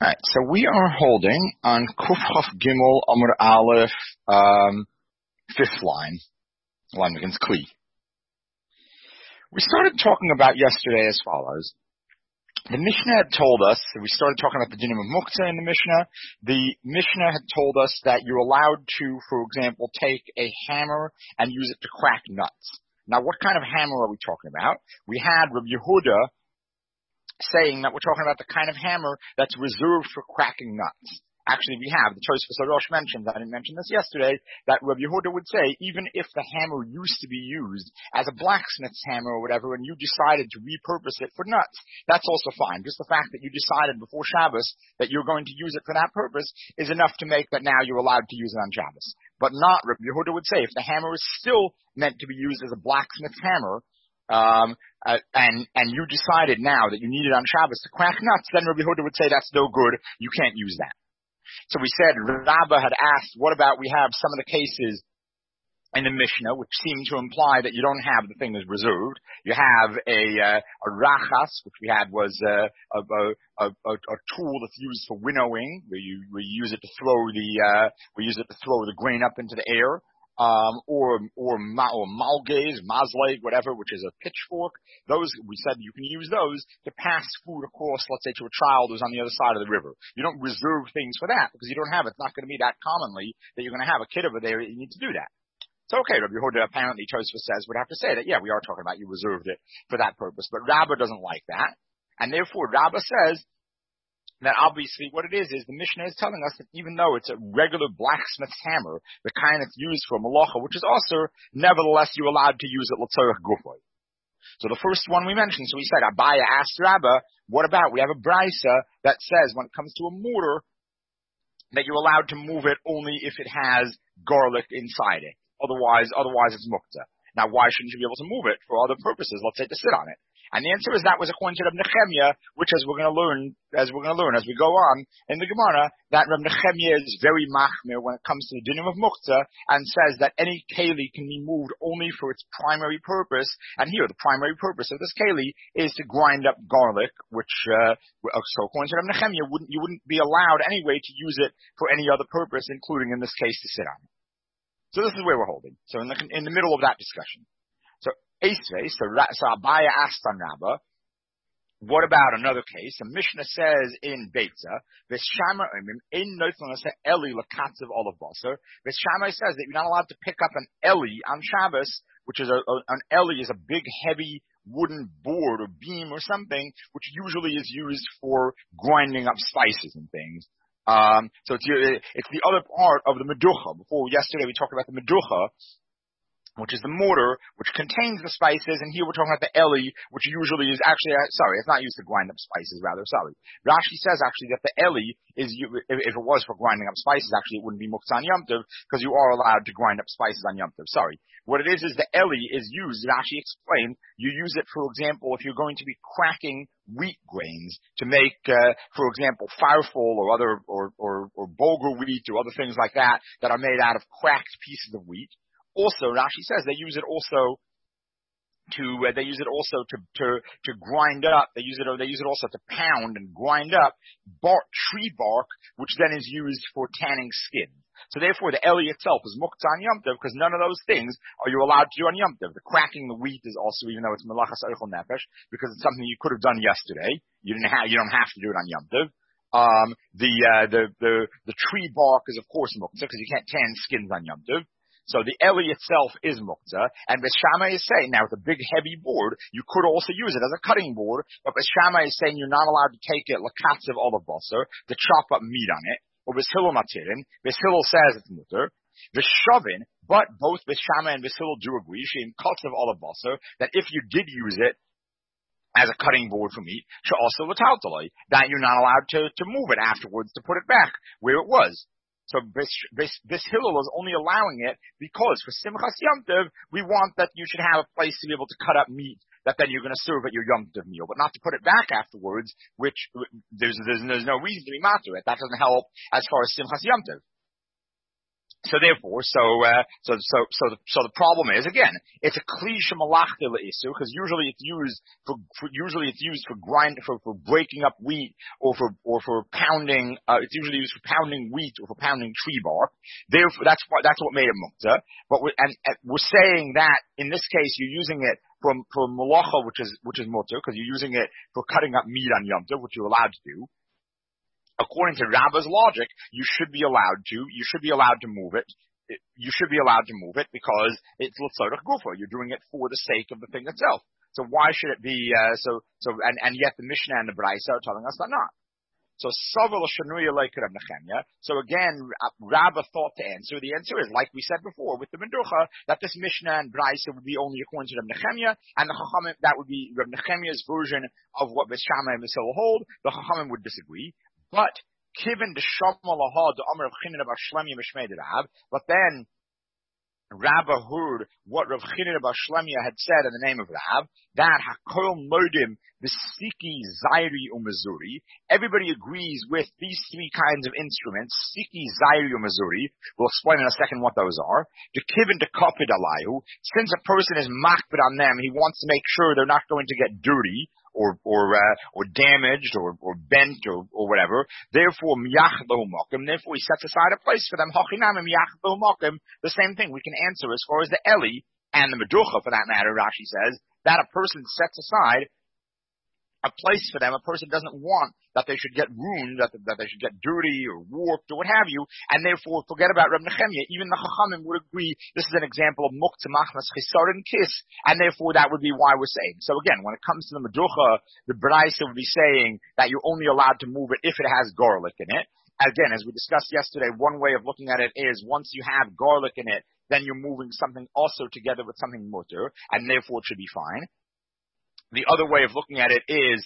All right, so we are holding on Kuf Chaf Gimel Amud Aleph, fifth line begins Kli. We started talking about yesterday as follows. The Mishnah had told us, we started talking about the dinim of Muktzah in the Mishnah. The Mishnah had told us that you're allowed to, for example, take a hammer and use it to crack nuts. Now, what kind of hammer are we talking about? We had Rabbi Yehuda saying that we're talking about the kind of hammer that's reserved for cracking nuts. Actually, we have, the Tosfos Arosh mentions, I didn't mention this yesterday, that Rabbi Yehuda would say, even if the hammer used to be used as a blacksmith's hammer or whatever, and you decided to repurpose it for nuts, that's also fine. Just the fact that you decided before Shabbos that you're going to use it for that purpose is enough to make that now you're allowed to use it on Shabbos. But not, Rabbi Yehuda would say, if the hammer is still meant to be used as a blacksmith's hammer, and you decided now that you need it on Shabbos to crack nuts, then Rabbi Yehuda would say that's no good, you can't use that. So we said, Rabbah had asked, what about we have some of the cases in the Mishnah which seem to imply that you don't have the thing as reserved. You have a rachas, which we had was a tool that's used for winnowing, where you use it to throw the grain up into the air. Or malgez, mazleg, whatever, which is a pitchfork. Those, we said you can use those to pass food across, let's say, to a child who's on the other side of the river. You don't reserve things for that because you don't have it. It's not going to be that commonly that you're going to have a kid over there. You need to do that. So, okay, Rabbi Yehuda apparently Tosfos says would have to say that, yeah, we are talking about you reserved it for that purpose. But Rabbah doesn't like that. And therefore, Rabbah says that obviously what it is the Mishnah is telling us that even though it's a regular blacksmith's hammer, the kind that's used for malacha, which is also, nevertheless you're allowed to use it l'tzorech gufoy. So the first one we mentioned, so we said, Abaya asked Rabbah, what about, we have a brisa that says when it comes to a mortar, that you're allowed to move it only if it has garlic inside it. Otherwise it's muktzah. Now why shouldn't you be able to move it for other purposes? Let's say to sit on it. And the answer is that was according to Reb Nechemia, which as we're going to learn as we go on in the Gemara, that Reb Nechemia is very machmir when it comes to the dinim of muktzah, and says that any keli can be moved only for its primary purpose. And here, the primary purpose of this keli is to grind up garlic, which, so according to Reb Nechemia, you wouldn't be allowed anyway to use it for any other purpose, including in this case to sit on it. So this is where we're holding. So in the middle of that discussion. So Abaya asked on Rabbah, what about another case? The Mishnah says in Beitza, V'shama in Nothlanasa Eli Lakatziv Olav Basar. V'shama says that you're not allowed to pick up an Eli on Shabbos, which is an Eli is a big heavy wooden board or beam or something, which usually is used for grinding up spices and things. So it's the other part of the meducha. Yesterday we talked about the meducha, which is the mortar, which contains the spices, and here we're talking about the eli, which usually is actually, it's not used to grind up spices, rather, Rashi says actually that the eli is, if it was for grinding up spices, actually it wouldn't be muktzah on Yom Tov, because you are allowed to grind up spices on Yom Tov. What it is the eli is used, Rashi explained, you use it, for example, if you're going to be cracking wheat grains to make, for example, farfel or other, or bulgur wheat or other things like that are made out of cracked pieces of wheat. Also, Rashi says they use it also to grind up. They use it also to pound and grind up tree bark, which then is used for tanning skin. So therefore, the eli itself is muktzah on Yom Tov because none of those things are you allowed to do on Yom Tov. The cracking the wheat is also, even though it's melachas oichel nefesh, because it's something you could have done yesterday. You don't have to do it on Yom Tov. The tree bark is of course muktzah because you can't tan skins on Yom Tov. So the eli itself is muktzah, and Beshama is saying, now with a big heavy board, you could also use it as a cutting board, but Beshama is saying you're not allowed to take it lakatziv olav basar, to chop up meat on it, or Beshilul matirin. Beshilul says it's mutter. Veshavin, but both Beshama and Beshilul do agree, shein katziv olav basar, that if you did use it as a cutting board for meat, also l'taltaloi, that you're not allowed to move it afterwards to put it back where it was. So this Hillel is only allowing it because for Simchas Yom Tov, we want that you should have a place to be able to cut up meat that then you're going to serve at your Yom Tov meal, but not to put it back afterwards, which there's no reason to be matter it. That doesn't help as far as Simchas Yom Tov. So therefore, so the problem is, again, it's a kli shemalachta le'isu, because usually it's used for breaking up wheat or for pounding. It's usually used for pounding wheat or for pounding tree bark. Therefore, that's what made it mukta. But we're saying that in this case you're using it for malacha, which is mutter, because you're using it for cutting up meat on Yom Tov, which you're allowed to do. According to Rabba's logic, you should be allowed to move it. You should be allowed to move it because it's l'tzorech gufa. You're doing it for the sake of the thing itself. So why should it be, and yet the Mishnah and the Braisa are telling us that not. So Savel Shanuya like Reb Nechemia. So again, Rabba thought to answer. The answer is, like we said before, with the Menducha, that this Mishnah and Braisa would be only according to Reb Nechemia, and the Chachamim, that would be Reb Nechemia's version of what Beis Shammai and Beis Hillel hold. The Chachamim would disagree. But Kiven de Shama Laha de Amar of Chinin of Shlemia Mishmei Rav. But then Rabba heard what Rav Chinin of Shlemia had said in the name of Rav, that Hakol Modim Siki, Zairi, Umazuri. Everybody agrees with these three kinds of instruments, Siki, Zairi, Umazuri. We'll explain in a second what those are. The Kiven de Kapid Alayhu. Since a person is makbid on them, he wants to make sure they're not going to get dirty or damaged or bent or whatever. Therefore, therefore he sets aside a place for them. The same thing we can answer as far as the Eli and the Meducha, for that matter. Rashi says that a person sets aside a place for them. A person doesn't want that they should get ruined, that they should get dirty or warped or what have you, and therefore forget about Reb Nechemia. Even the Chachamim would agree this is an example of muktzah machnas chisaron kiss, and therefore that would be why we're saying. So again, when it comes to the Meducha, the Braisa would be saying that you're only allowed to move it if it has garlic in it. Again, as we discussed yesterday, one way of looking at it is once you have garlic in it, then you're moving something also together with something mutter, and therefore it should be fine. The other way of looking at it is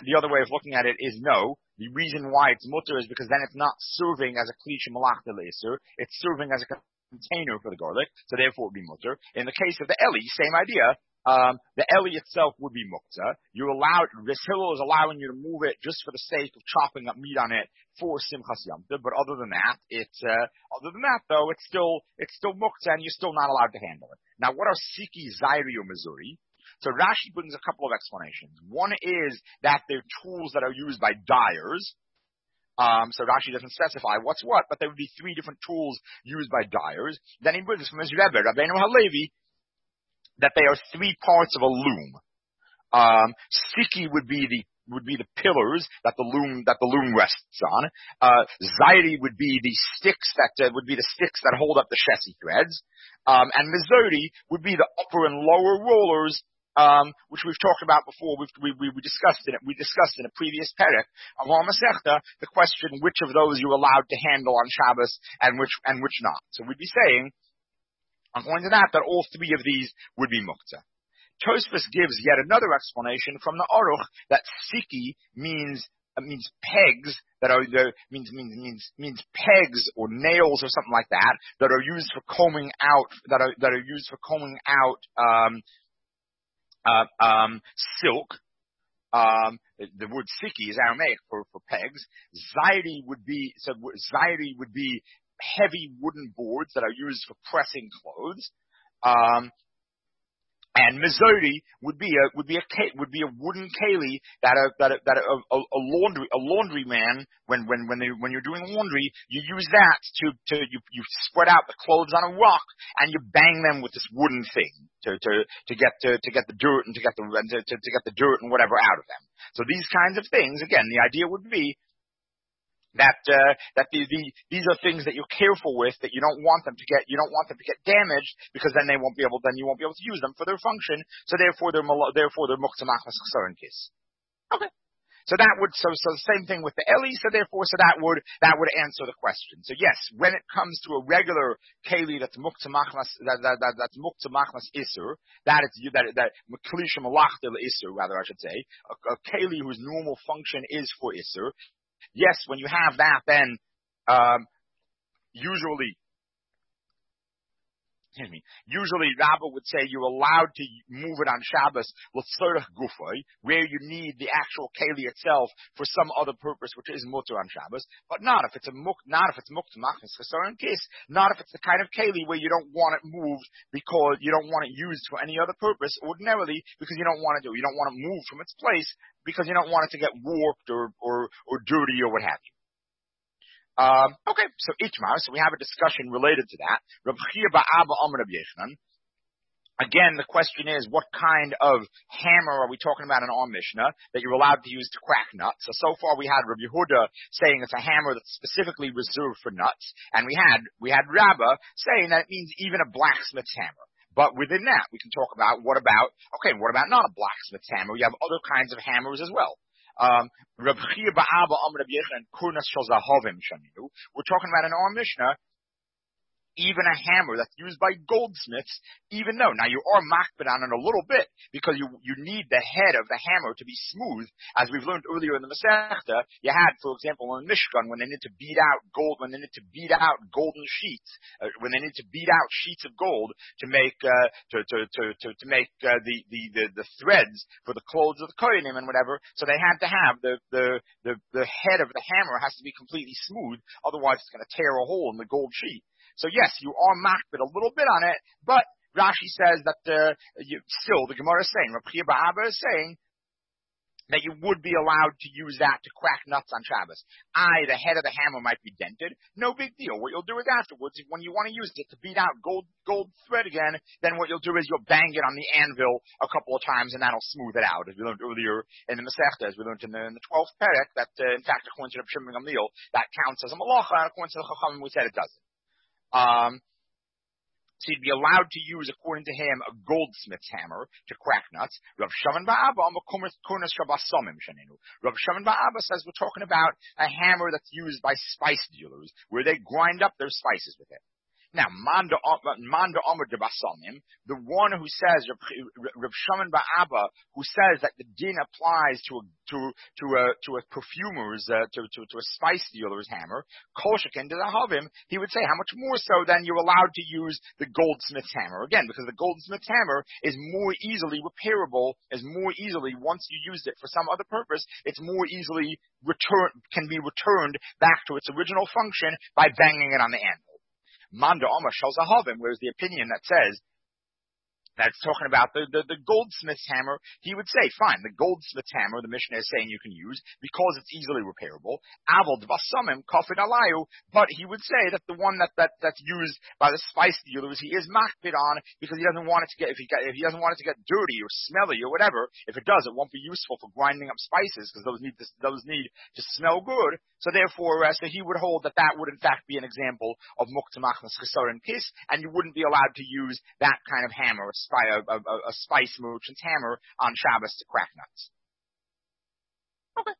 no. The reason why it's mutter is because then it's not serving as a kli shemalachta le'iser. It's serving as a container for the garlic, so therefore it would be mutter. In the case of the Eli, same idea. The Eli itself would be muktzah. This Hillel is allowing you to move it just for the sake of chopping up meat on it for Simchas Yom Tov. But other than that, it's still muktzah, and you're still not allowed to handle it. Now, what are Siki, Zairi, or Missouri? So Rashi brings a couple of explanations. One is that they're tools that are used by dyers. So Rashi doesn't specify what's what, but there would be three different tools used by dyers. Then he brings from his Rebbe, Rabbeinu Halevi, that they are three parts of a loom. Siki would be the pillars that the loom rests on. Zairi would be the sticks that hold up the shesi threads. And Mizori would be the upper and lower rollers, which we've talked about before. We discussed in it. We discussed in a previous perek of Al Masechta the question which of those you're allowed to handle on Shabbos and which not. So we'd be saying, according to that all three of these would be muktzah. Tosfos gives yet another explanation from the Aruch that siki means pegs that are means pegs or nails or something like that are used for combing out silk. The word siki is Aramaic for pegs. Zairi would be heavy wooden boards that are used for pressing clothes. And Mizori would be a wooden keli that a laundryman when you're doing laundry, you use that you spread out the clothes on a rock and you bang them with this wooden thing to get the dirt and to get the dirt and whatever out of them. So these kinds of things, again, the idea would be that these are things that you're careful with, that you don't want them to get damaged, because then you won't be able to use them for their function. So therefore they're muktzah machmas chesaron kis. Okay. So the same thing with the Eli. So that would answer the question. So yes, when it comes to a regular keli that's muktzah machmas iser, that kli shemalachta iser, rather I should say, a keli whose normal function is for iser. Yes, when you have that, then usually Usually, Rabba would say you're allowed to move it on Shabbos l'tzorech gufay, where you need the actual keli itself for some other purpose, which is mutter on Shabbos, but not if it's not if it's mukta machnas chesaron case, not if it's the kind of keli where you don't want it moved because you don't want it used for any other purpose ordinarily because you don't want to move from its place because you don't want it to get warped or dirty or what have you. Okay, so Itmar, so we have a discussion related to that. Rav Chia ba'Abba Amar Rabbi Yochanan. Again, the question is, what kind of hammer are we talking about in our Mishnah that you're allowed to use to crack nuts? So far we had Rabbi Yehuda saying it's a hammer that's specifically reserved for nuts, and we had Rabbah saying that it means even a blacksmith's hammer. But within that, we can talk about what about not a blacksmith's hammer? You have other kinds of hammers as well. We're talking about in our Mishnah, even a hammer that's used by goldsmiths, even though, now you are makbid on it a little bit, because you need the head of the hammer to be smooth, as we've learned earlier in the Masechta. You had, for example, in Mishkan, when they need to beat out golden sheets, when they need to beat out sheets of gold to make, to make the threads for the clothes of the kohanim and whatever, so they had to have the head of the hammer has to be completely smooth, otherwise it's going to tear a hole in the gold sheet. So yes, you are makbid a little bit on it, but Rashi says that still the Gemara is saying, Rav Chia ba'Abba is saying that you would be allowed to use that to crack nuts on Shabbos. The head of the hammer might be dented. No big deal. What you'll do is afterwards, when you want to use it to beat out gold thread again, then what you'll do is you'll bang it on the anvil a couple of times, and that'll smooth it out. As we learned earlier in the Masechta, as we learned in the 12th perek, that in fact, according to Reb Shimon Gamliel, that counts as a malacha, and according to the Chachamim, we said it doesn't. So you'd be allowed to use, according to him, a goldsmith's hammer to crack nuts. Rav Shimon ba'Abba says we're talking about a hammer that's used by spice dealers, where they grind up their spices with it. Now, Manda Omer de Basamim, the one who says, Rav Shimon ba'Abba, who says that the din applies to a perfumer's, to a spice dealer's hammer, Koshakin de Zahavim, he would say, how much more so than you're allowed to use the goldsmith's hammer? Again, because the goldsmith's hammer is more easily repairable, once you used it for some other purpose, it's more easily can be returned back to its original function by banging it on the anvil. Manda Omar Shal Zahavim, whereas the opinion that says that's talking about the goldsmith's hammer, he would say, fine, the goldsmith's hammer, the Mishnah is saying you can use because it's easily repairable. Aval Dvasamim Kafid Alayu, but he would say that the one that's used by the spice dealers, he is makbid on because he doesn't want it to get, if he doesn't want it to get dirty or smelly or whatever. If it does, it won't be useful for grinding up spices because those need to smell good. So therefore, so he would hold that would in fact be an example of mukta machnas chesaron kis, and you wouldn't be allowed to use that kind of hammer, a spice merchant's hammer on Shabbos to crack nuts. Okay.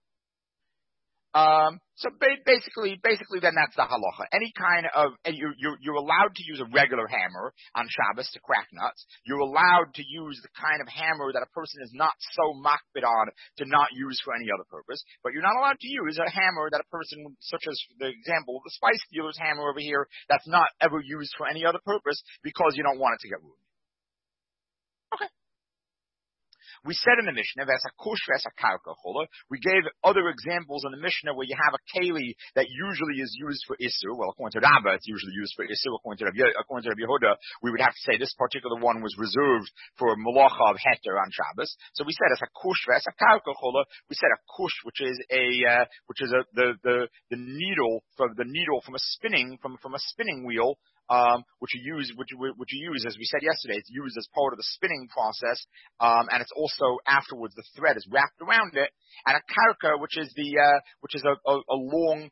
So basically then that's the halacha. Any kind of, you're allowed to use a regular hammer on Shabbos to crack nuts. You're allowed to use the kind of hammer that a person is not so makbid on to not use for any other purpose. But you're not allowed to use a hammer that a person, such as the example of the spice dealer's hammer over here, that's not ever used for any other purpose because you don't want it to get ruined. Okay. We said in the Mishnah, we gave other examples in the Mishnah where you have a keli that usually is used for Isur. Well, according to Rabbah, it's usually used for Isur. According to Rabbi Yehuda, we would have to say this particular one was reserved for malacha of heter on Shabbos. So we said it's a kush v'es a karka. We said a kush, which is the needle from a spinning wheel. Which you use, as we said yesterday, it's used as part of the spinning process, and it's also afterwards the thread is wrapped around it. And a karka, which is a long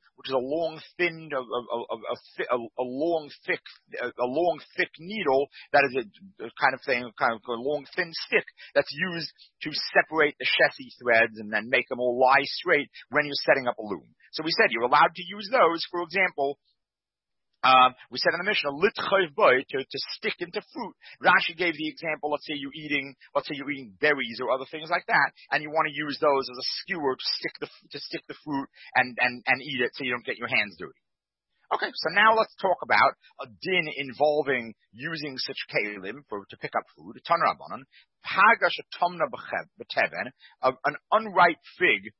thick needle that is a kind of a long thin stick that's used to separate the shesi threads and then make them all lie straight when you're setting up a loom. So we said you're allowed to use those, for example. We said in the Mishnah, lit chayv boy, to stick into fruit. Rashi gave the example, let's say you're eating berries or other things like that, and you want to use those as a skewer to stick the fruit and eat it so you don't get your hands dirty. Okay, so now let's talk about a din involving using such kalim to pick up food. Tan Rabbanan, Paga shetomna b'teven, an unripe fig,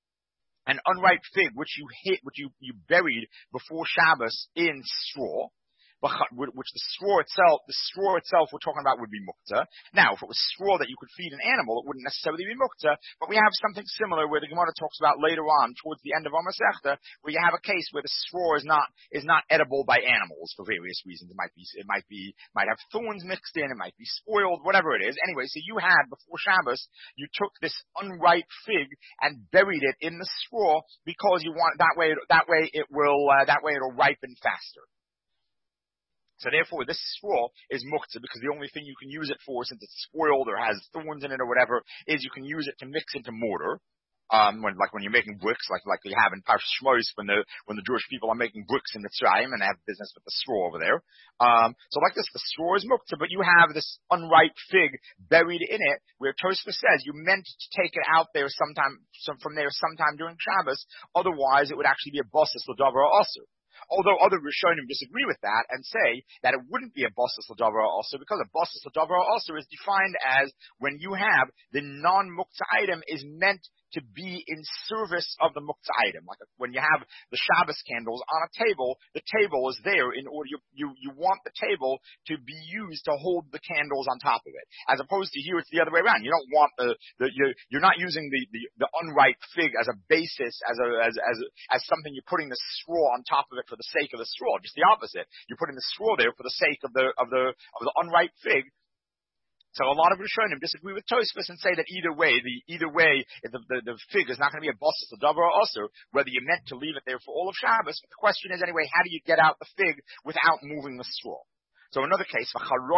which you buried before Shabbos in straw, which the straw itself we're talking about would be mukta. Now, if it was straw that you could feed an animal, it wouldn't necessarily be mukta, but we have something similar where the Gemara talks about later on, towards the end of our Masechta, where you have a case where the straw is not edible by animals for various reasons. It might have thorns mixed in, it might be spoiled, whatever it is. Anyway, so you had, before Shabbos, you took this unripe fig and buried it in the straw because you want, that way it'll ripen faster. So therefore, this straw is muktzah because the only thing you can use it for, since it's spoiled or has thorns in it or whatever, is you can use it to mix into mortar. When you're making bricks, like you have in Parshas Shmos, when the Jewish people are making bricks in the Tzrayim and they have business with the straw over there. So like this, the straw is muktzah, but you have this unripe fig buried in it, where Tosfos says you meant to take it out there sometime during Shabbos. Otherwise, it would actually be a basis l'davar ha'asur. Although other Rishonim disagree with that and say that it wouldn't be a basis l'davar ha'asur, because a basis l'davar ha'asur is defined as when you have the non-muktzah item is meant to be in service of the muktzah item. Like when you have the Shabbos candles on a table, the table is there in order, you want the table to be used to hold the candles on top of it. As opposed to here, it's the other way around. You don't want you're not using the unripe fig as a basis, as something you're putting the straw on top of it for the sake of the straw. Just the opposite. You're putting the straw there for the sake of the unripe fig. So a lot of Rishonim disagree with Tosfos and say that either way, if the fig is not going to be a basis l'davar ha'asur, whether you meant to leave it there for all of Shabbos. But the question is anyway, how do you get out the fig without moving the straw? So another case,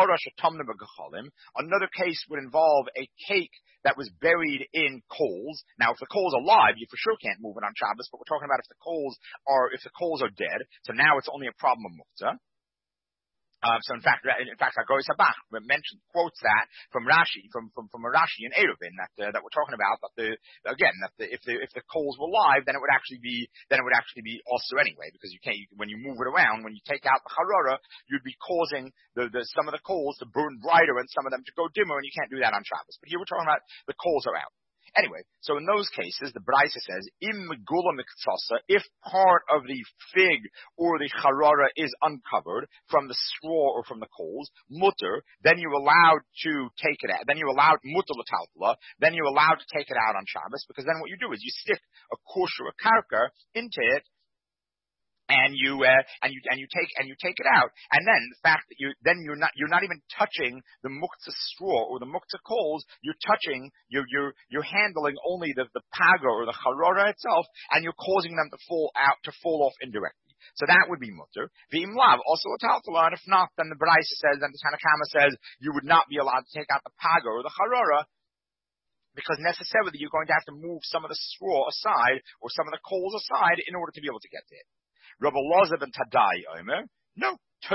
another case would involve a cake that was buried in coals. Now, if the coals are live, you for sure can't move it on Shabbos, but we're talking about if the coals are dead. So now it's only a problem of muktzah. So in fact, Hagoy Sabach quotes that from Rashi, from a Rashi in Eruvin that we're talking about. If the coals were live, then it would actually be also anyway, because when you move it around, when you take out the harara, you'd be causing some of the coals to burn brighter and some of them to go dimmer, and you can't do that on Shabbos. But here we're talking about the coals are out. Anyway, so in those cases, the Braisa says, im megula miktsasa, if part of the fig or the charara is uncovered from the straw or from the coals, mutter, then you're allowed to take it out. Then you're allowed mutter l'taltala. Then you're allowed to take it out on Shabbos, because then what you do is you stick a kush or a karka into it, and you take it out, and then the fact that you're not even touching the muktzah straw or the muktzah coals, you're handling only the paga or the charara itself, and you're causing them to fall off indirectly. So that would be mutter. V'im lav also a taltala, and if not, then the Braisa says, then the Tanna Kama says you would not be allowed to take out the paga or the charara, because necessarily you're going to have to move some of the straw aside or some of the coals aside in order to be able to get to it. Rabbi Elazar ben Tadai Omer, no.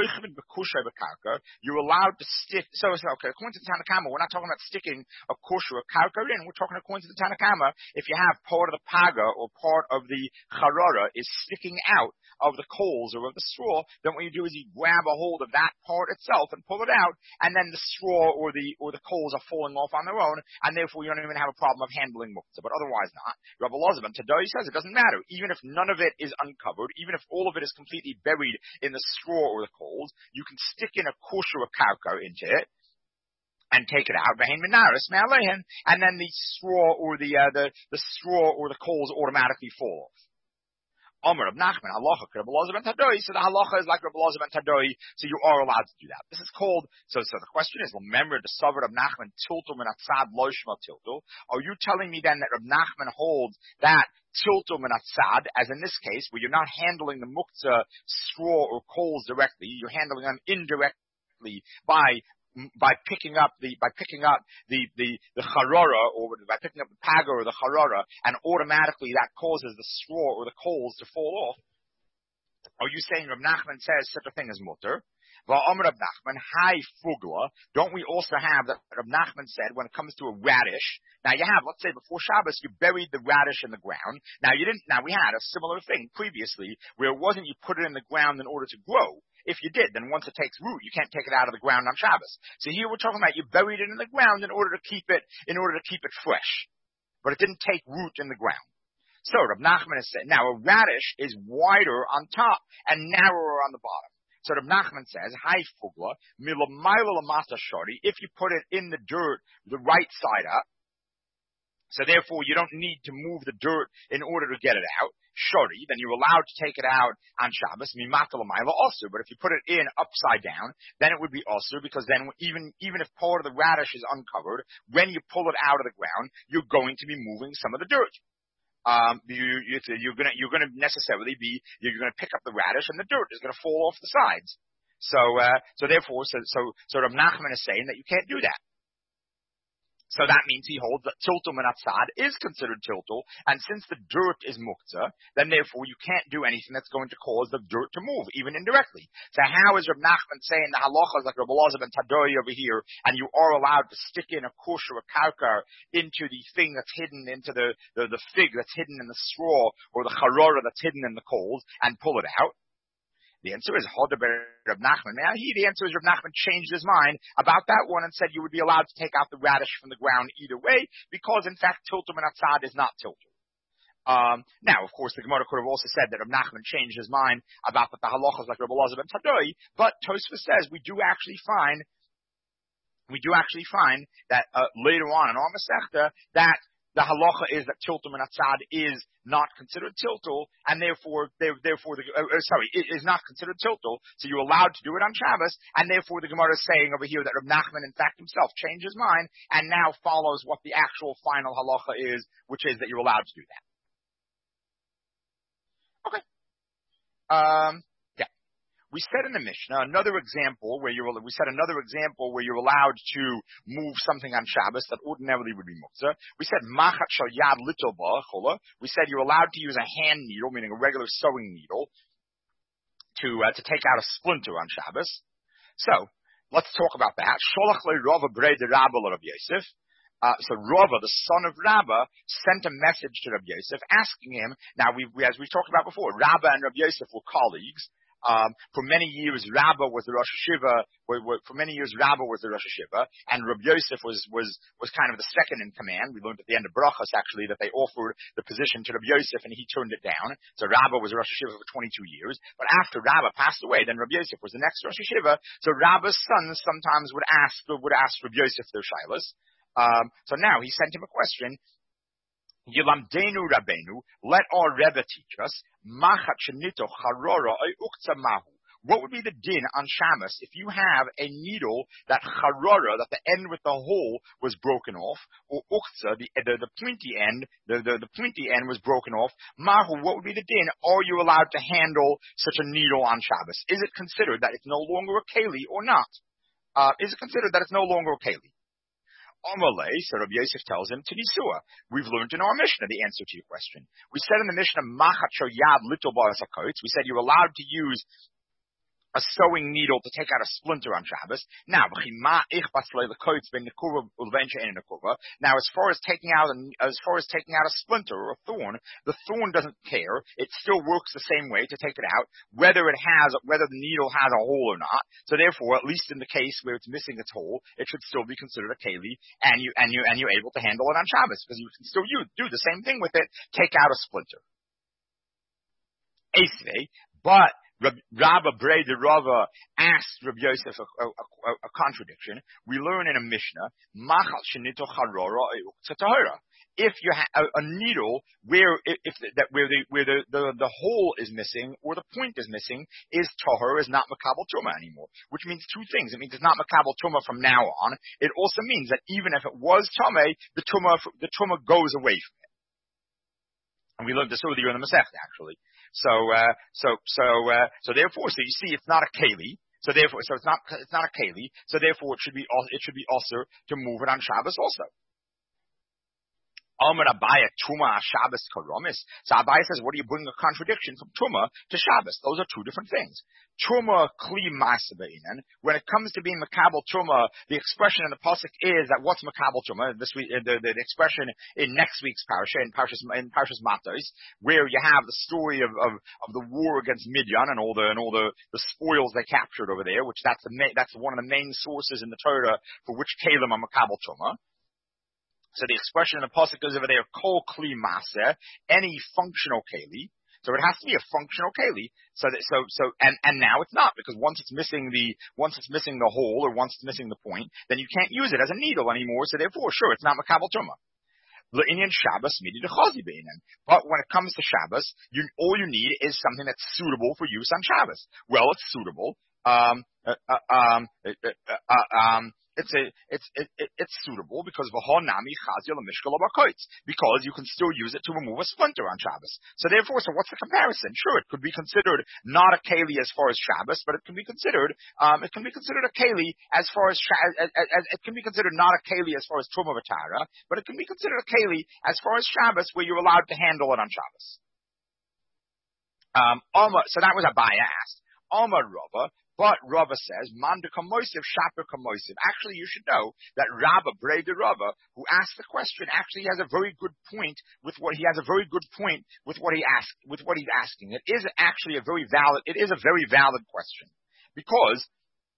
You're allowed to stick. So okay, according to the Tanna Kama, we're not talking about sticking a kush or a karka in. We're talking according to the Tanna Kama, if you have part of the paga or part of the charara is sticking out of the coals or of the straw, then what you do is you grab a hold of that part itself and pull it out, and then the straw or the coals are falling off on their own, and therefore you don't even have a problem of handling muktzah. But otherwise not. Rabbi Elazar ben Tadai says it doesn't matter. Even if none of it is uncovered, even if all of it is completely buried in the straw or the coals, you can stick in a kush or a karka into it and take it out, and then the straw or the coals automatically fall off. Omer of Nachman, halacha, Rabbi Elazar ben Tadai, so the halacha is like Rabbi Elazar ben Tadai, so you are allowed to do that. This is called, so the question is, remember the Savard of Nachman, tiltul min atzad lo shma tiltul. Are you telling me then that Rabbi Nachman holds that tiltul min atzad, as in this case, where you're not handling the muktzah straw or coals directly, you're handling them indirectly by picking up the charara, or by picking up the paga or the charara, and automatically that causes the straw or the coals to fall off. Are you saying Rab Nachman says such a thing as mutter? Va'amar Rab Nachman, hai fugla. Don't we also have that Rab Nachman said when it comes to a radish? Now you have, let's say before Shabbos, you buried the radish in the ground. Now we had a similar thing previously where it wasn't you put it in the ground in order to grow. If you did, then once it takes root, you can't take it out of the ground on Shabbos. So here we're talking about you buried it in the ground in order to keep it fresh. But it didn't take root in the ground. So Rab Nachman is saying, now a radish is wider on top and narrower on the bottom. So Rab Nachman says, Hai fugla, milamayla lamata shari, if you put it in the dirt, the right side up, so therefore you don't need to move the dirt in order to get it out, shari, then you're allowed to take it out on Shabbos, mimata lamayla also, but if you put it in upside down, then it would be also, because then even if part of the radish is uncovered, when you pull it out of the ground, you're going to be moving some of the dirt. You're gonna necessarily pick up the radish and the dirt is gonna fall off the sides. So Rab Nachman is saying that you can't do that. So that means he holds that tiltul minatzad is considered tiltul, and since the dirt is muktzah, then therefore you can't do anything that's going to cause the dirt to move, even indirectly. So how is Rab Nachman saying the halacha is like Rabbi Elazar ben Tadoi over here, and you are allowed to stick in a kush or a karkar into the thing that's hidden, into the fig that's hidden in the straw, or the charora that's hidden in the coals, and pull it out? The answer is Rab Nachman. Now the answer is Rab Nachman changed his mind about that one and said you would be allowed to take out the radish from the ground either way, because in fact tiltul minatzad is not tiltul. Now, of course, the Gemara could have also said that Rab Nachman changed his mind about the halachas like Rabbi Elazar ben Tadoi, but Tosfos says we do actually find that later on in our Masechta that the halacha is that tiltul minatzad is not considered tiltul, and it is not considered tiltul, so you're allowed to do it on Shabbos, and therefore the Gemara is saying over here that Rab Nachman in fact himself changed his mind, and now follows what the actual final halacha is, which is that you're allowed to do that. Okay. We said in the Mishnah another example where you're allowed to move something on Shabbos that ordinarily would be muktzah. We said machat shal yad little ba'chola. We said you're allowed to use a hand needle, meaning a regular sewing needle, to take out a splinter on Shabbos. So let's talk about that. Sholach le Rava brei de Rabba le Rabbi Yosef. So Rava, the son of Rabba, sent a message to Rabbi Yosef asking him. Now, as we've talked about before, Rabba and Rabbi Yosef were colleagues. For many years, Rabba was the Rosh Hashiva. And Rabbi Yosef was kind of the second in command. We learned at the end of Brachos actually that they offered the position to Rabbi Yosef and he turned it down. So Rabba was Rosh Hashiva for 22 years. But after Rabba passed away, then Rabbi Yosef was the next Rosh Hashiva. So Rabba's sons sometimes would ask Rabbi Yosef their shilas. So now he sent him a question. Yilamdenu Rabbeinu, let our Rebbe teach us, Machat Shenito Charora Ukta Mahu. What would be the din on Shabbos if you have a needle that charora, that the end with the hole was broken off, or ukta, the pointy end, the pointy end was broken off? Mahu, what would be the din? Are you allowed to handle such a needle on Shabbos? Is it considered that it's no longer a keli or not? Is it considered that it's no longer a keli? Amalei, so Rabbi Yosef tells him, Tinisua. We've learned in our Mishnah the answer to your question. We said in the Mishnah, Machat Shoyad Little Barasakotz. We said you're allowed to use a sewing needle to take out a splinter on Shabbos. Now, as far as taking out a splinter or a thorn, the thorn doesn't care. It still works the same way to take it out, whether the needle has a hole or not. So therefore, at least in the case where it's missing its hole, it should still be considered a keli, and you're able to handle it on Shabbos because you can still do the same thing with it. Take out a splinter. Esvei, but Rabba Brei de Rava asked Rabbi Yosef a contradiction. We learn in a Mishnah, Machal Shenito Charora Tahora. If you have a needle where the hole is missing or the point is missing, is tahor, is not makabel truma anymore. Which means two things. It means it's not makabel truma from now on. It also means that even if it was tameh, the truma goes away from it. And we learned this earlier in the Masechta, actually. So therefore, you see, it's not a keli. So it's not a keli. So therefore, it should be also to move it on Shabbos also. Amar Abaya Truma Shabbos Karomis. So Abaya says, what do you bring a contradiction from Truma to Shabbos? Those are two different things. Truma Kli Masabeinen. When it comes to being Makabel Truma, the expression in the pasuk is that what's Makabel Truma? This week, the expression in next week's parasha, in Parshas Matos, where you have the story of the war against Midian and all the spoils they captured over there, which that's one of the main sources in the Torah for which Kalim are Makabel Truma. So the expression in the pasuk goes over there, kol kli maser, any functional keli. So it has to be a functional keli. And now it's not, because once it's missing the hole, or once it's missing the point, then you can't use it as a needle anymore. So therefore, sure, it's not makabel truma. L'inyan Shabbos midi dechazi beinen. But when it comes to Shabbos, all you need is something that's suitable for use on Shabbos. Well, it's suitable. It's suitable because because you can still use it to remove a splinter on Shabbos. So therefore, what's the comparison? Sure, it could be considered not a keli as far as Shabbos, but it can be considered a keli as far as it can be considered not a keli as far as Truma V'Tara, but it can be considered a keli as far as Shabbos, where you're allowed to handle it on Shabbos. So that was Abaya asked. Amar Rava. But Rava says, Manda Kamoisiv, Shaper Kamoisiv. Actually, you should know that Rabba, Breda Rava, who asked the question, actually has a very good point with what he's asking. It is actually a very valid question. Because,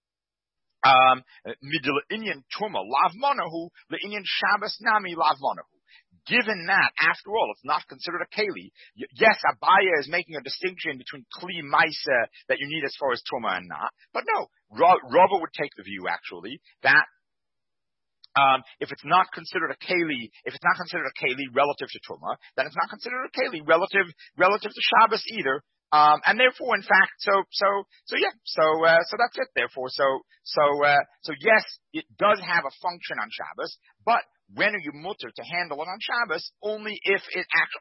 Midil Inyan Tuma, Lav Monahu, the Inyan Shabbos Nami, Lav Monahu. Given that, after all, it's not considered a keli. Yes, Abaya is making a distinction between kli maisa that you need as far as truma and not. But no, Rava would take the view, actually, that if it's not considered a keli relative to truma, then it's not considered a keli relative to Shabbos either. And therefore, in fact, so that's it. Therefore, so yes, it does have a function on Shabbos, but when are you mutter to handle it on Shabbos? Only if it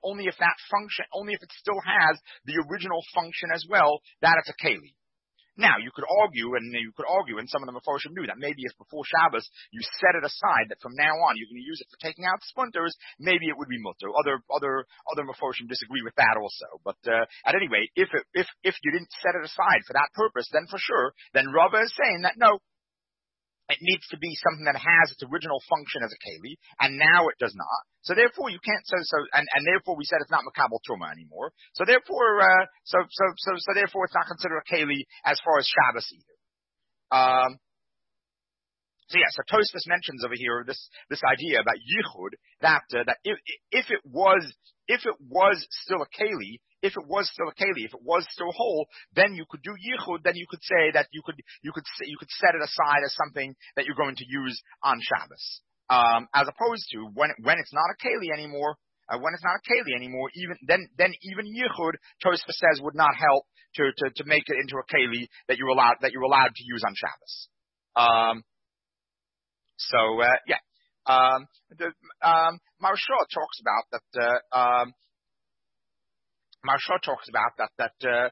still has the original function as well, that it's a keli. Now, you could argue, and some of the Mefarshim knew that maybe if before Shabbos you set it aside, that from now on you're going to use it for taking out splinters, maybe it would be mutter. Other Mefarshim disagree with that also. But at any rate, if you didn't set it aside for that purpose, then for sure, then Rava is saying that no, it needs to be something that has its original function as a keli, and now it does not. So therefore, you can't. And therefore, we said it's not makabel truma anymore. So therefore, therefore, it's not considered a keli as far as Shabbos either. So Tosfos mentions over here this idea about yichud, that if it was still a keli. If it was still whole, then you could do yichud. Then you could say that you could set it aside as something that you're going to use on Shabbos, as opposed to when it's not a keli anymore. Even yichud, Tosfos says, would not help to make it into a keli that you're allowed to use on Shabbos. Maharsha talks about that. Maharsha talks about that.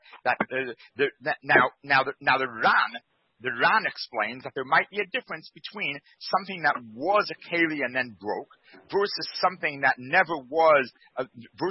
The Ran explains that there might be a difference between something that was a keli and then broke versus something that never was a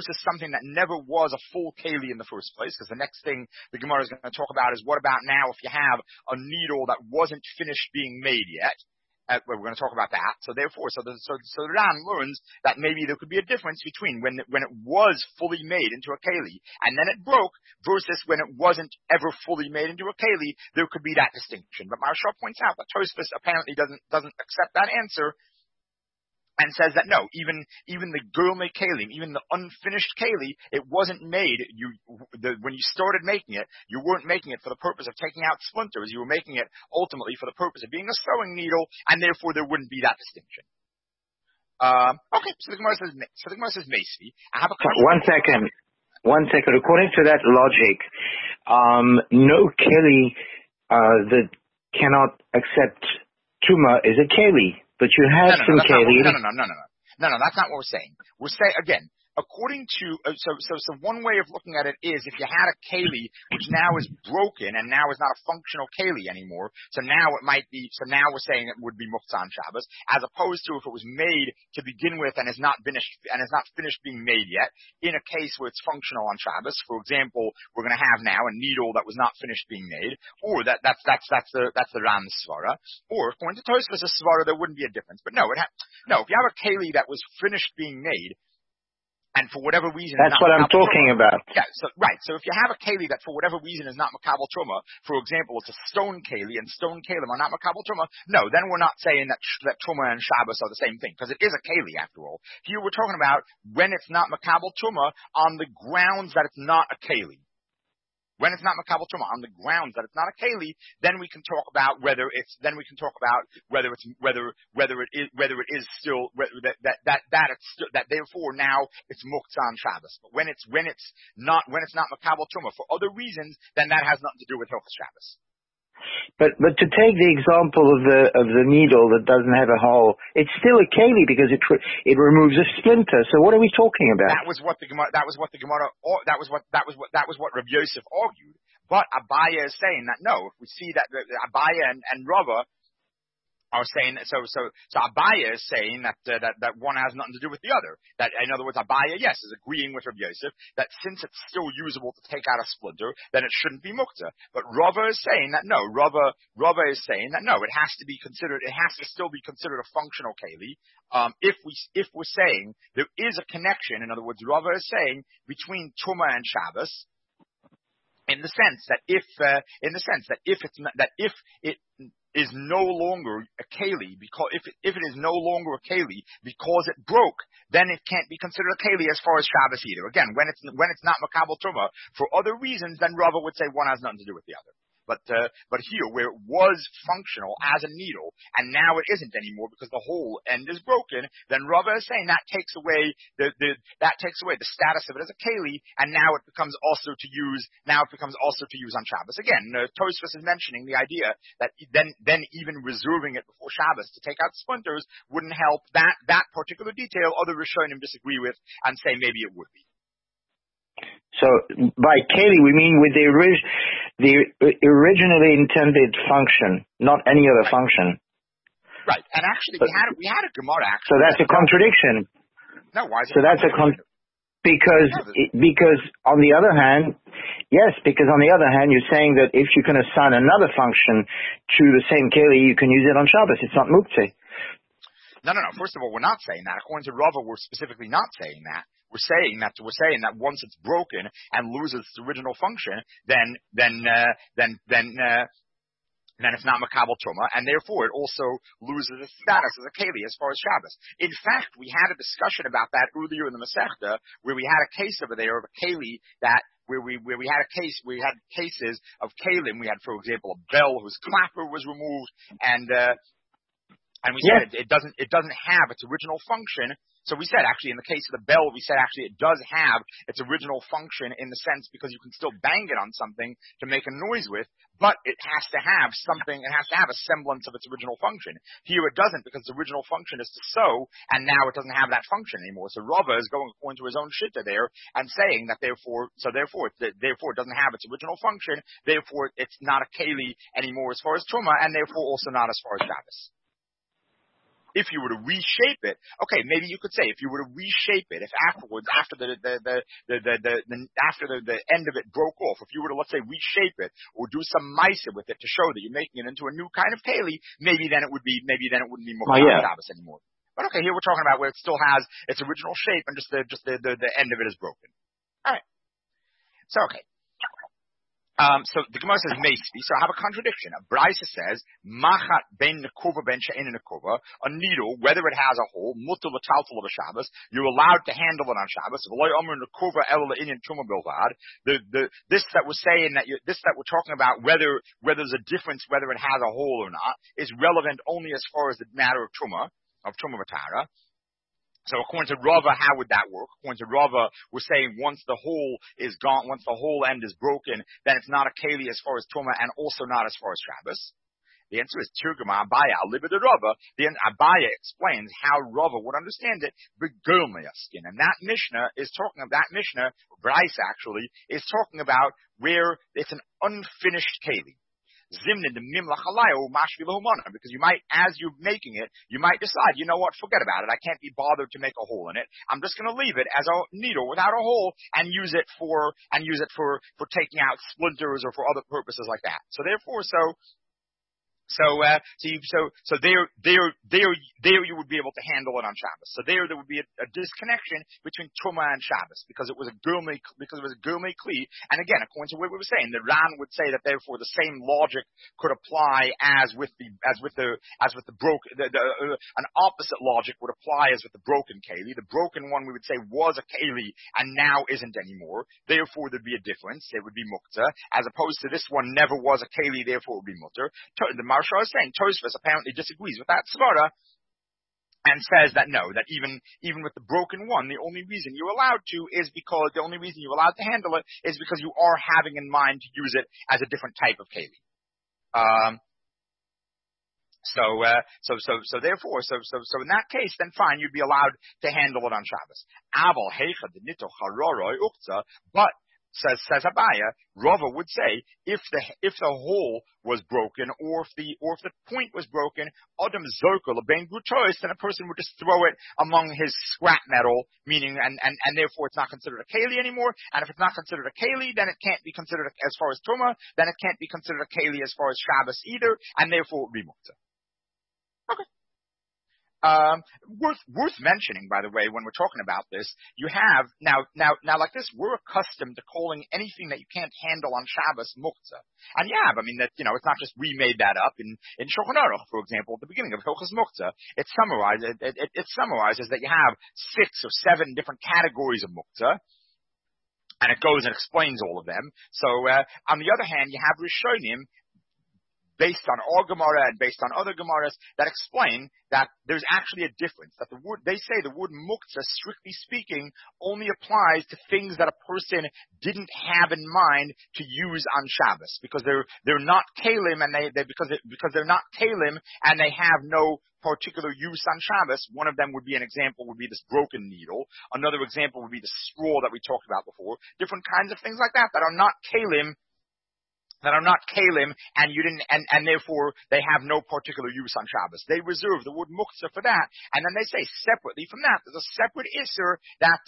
full keli in the first place. Because the next thing the Gemara is going to talk about is what about now if you have a needle that wasn't finished being made yet. We're going to talk about that. So therefore, the Ran learns that maybe there could be a difference between when it was fully made into a keli and then it broke versus when it wasn't ever fully made into a keli. There could be that distinction. But Maharsha points out that Tosfos apparently doesn't accept that answer and says that no, even the gurme kelim, even the unfinished keli, it wasn't made. When you started making it, you weren't making it for the purpose of taking out splinters. You were making it ultimately for the purpose of being a sewing needle, and therefore there wouldn't be that distinction. Okay, so the Gemara says Meisvi. I have a question. One second. According to that logic, no keli that cannot accept tuma is a keli. But you have some keli. No, that's not what we're saying. We're saying, again, according to, so one way of looking at it is if you had a keli which now is broken and now is not a functional keli anymore, so now we're saying it would be muktzah on Shabbos, as opposed to if it was made to begin with and is not finished being made yet, in a case where it's functional on Shabbos. For example, we're going to have now a needle that was not finished being made, or that's the Ram's svara, or according to Tosfos' svara, there wouldn't be a difference. But no, if you have a keli that was finished being made, and for whatever reason, that's what I'm talking about. Yeah, right. So if you have a keli that for whatever reason is not makabel truma, for example, it's a stone keli and stone kalim are not makabel truma, no, then we're not saying that truma and Shabbos are the same thing, because it is a keli after all. Here we're talking about when it's not makabel truma on the grounds that it's not a keli. When it's not makabel truma on the grounds that it's not a keli, then we can talk about whether it is still that therefore now it's muktzah on Shabbos. But when it's not makabel truma for other reasons, then that has nothing to do with Hilchos Shabbos. But to take the example of the needle that doesn't have a hole, it's still a keli because it removes a splinter. So what are we talking about? That was what Rav Yosef argued. But Abaya is saying that no, if we see that Abaya and Rava are saying so Abaya is saying that one has nothing to do with the other. That in other words, Abaya, yes, is agreeing with Rabbi Yosef that since it's still usable to take out a splinter, then it shouldn't be muktzah. But Rava is saying that no. Rava is saying that no, it has to still be considered a functional keli. If we're saying there is a connection, in other words, Rava is saying between Tumah and Shabbos, in the sense that if it is no longer a keli, because if it is no longer a keli because it broke, then it can't be considered a keli as far as Shabbos either. Again, when it's not makabel truma for other reasons, then Rava would say one has nothing to do with the other. But here, where it was functional as a needle, and now it isn't anymore because the whole end is broken, then Rava is saying that takes away the status of it as a keli, and now it becomes also to use on Shabbos. Again, Tosfos is mentioning the idea that then even reserving it before Shabbos to take out splinters wouldn't help that particular detail. Other Rishonim disagree with and say maybe it would be. So by keli we mean with the originally intended function, not any other function. Right, and actually we had a Gemara. So that's a contradiction. No, why is it? So that's because on the other hand, you're saying that if you can assign another function to the same keli, you can use it on Shabbos. It's not muktzah. No. First of all, we're not saying that. According to Rava, we're specifically not saying that. We're saying that once it's broken and loses its original function, then it's not makabel truma, and therefore it also loses its status as a keli as far as Shabbos. In fact, we had a discussion about that earlier in the Masechta, where we had a case over there of a keli where we had cases of kalim. We had, for example, a bell whose clapper was removed, and we said it doesn't have its original function. So we said, actually, in the case of the bell, we said, actually, it does have its original function in the sense because you can still bang it on something to make a noise with, but it has to have a semblance of its original function. Here it doesn't, because its original function is to sew, and now it doesn't have that function anymore. So Rava is going according to his own shitta there and saying that therefore it doesn't have its original function, therefore it's not a keli anymore as far as truma, and therefore also not as far as Shabbos. If you were to reshape it, okay, maybe you could say if you were to reshape it, if afterwards, after the end of it broke off, if you were to, let's say, reshape it or do some ma'aseh with it to show that you're making it into a new kind of keli, maybe then it wouldn't be muktzah Shabbos anymore. But okay, here we're talking about where it still has its original shape and just the end of it is broken. All right. So okay. So the Gemara says Meisvi, so I have a contradiction. A Brisa says, Machat ben nekuva ben she'ein nekuva, a needle, whether it has a hole, mutar l'taltal of a Shabbos, you're allowed to handle it on Shabbos. V'lo omer nekuva ela le'inyan truma bilvad. This that we're talking about, whether there's a difference whether it has a hole or not, is relevant only as far as the matter of truma v'tara. So according to Rava, how would that work? According to Rava, we're saying once the hole is gone, once the whole end is broken, then it's not a keli as far as Tumah and also not as far as Shabbos. The answer is Tirgama Abaya, Libida Rava. Then Abaya explains how Rava would understand it, Begulmayaskin. And that Mishnah, Bryce actually, is talking about where it's an unfinished keli. Because you might, as you're making it, you might decide, you know what, forget about it. I can't be bothered to make a hole in it. I'm just going to leave it as a needle without a hole and use it for taking out splinters or for other purposes like that. So therefore, there you would be able to handle it on Shabbos. So there would be a disconnection between Truma and Shabbos because it was a gurmei kli. And again, according to what we were saying, the Ran would say that therefore the same logic could apply an opposite logic would apply as with the broken keli. The broken one we would say was a keli and now isn't anymore. Therefore there'd be a difference. It would be mukta, as opposed to this one never was a keli, therefore it would be mutter. The Maharsha is saying Tosfos apparently disagrees with that svara and says that no, that even with the broken one, the only reason you're allowed to handle it is because you are having in mind to use it as a different type of keli. So in that case, then fine, you'd be allowed to handle it on Shabbos. But says Abaya, Rava would say if the hole was broken or if the point was broken, Adam Zerkel Ben Gutois, then a person would just throw it among his scrap metal, meaning and therefore it's not considered a keli anymore. And if it's not considered a keli, then it can't be considered as far as Tuma, then it can't be considered a keli as far as Shabbos either, and therefore it would be mukta. Okay. Worth mentioning, by the way, when we're talking about this, you have now like this, we're accustomed to calling anything that you can't handle on Shabbos muktzah. And it's not just we made that up in Shulchan Aruch, for example, at the beginning of Hilchos Muktzah. It summarizes that you have 6 or 7 different categories of muktzah. And it goes and explains all of them. So, on the other hand, you have Rishonim, based on our Gemara and based on other Gemaras that explain that there's actually a difference. That they say the word muktzah, strictly speaking, only applies to things that a person didn't have in mind to use on Shabbos because they're not kalim and because they're not kalim and they have no particular use on Shabbos. One of them would be this broken needle. Another example would be the straw that we talked about before. Different kinds of things like that are not kalim. And therefore they have no particular use on Shabbos. They reserve the word muktzah for that, and then they say separately from that, there's a separate isser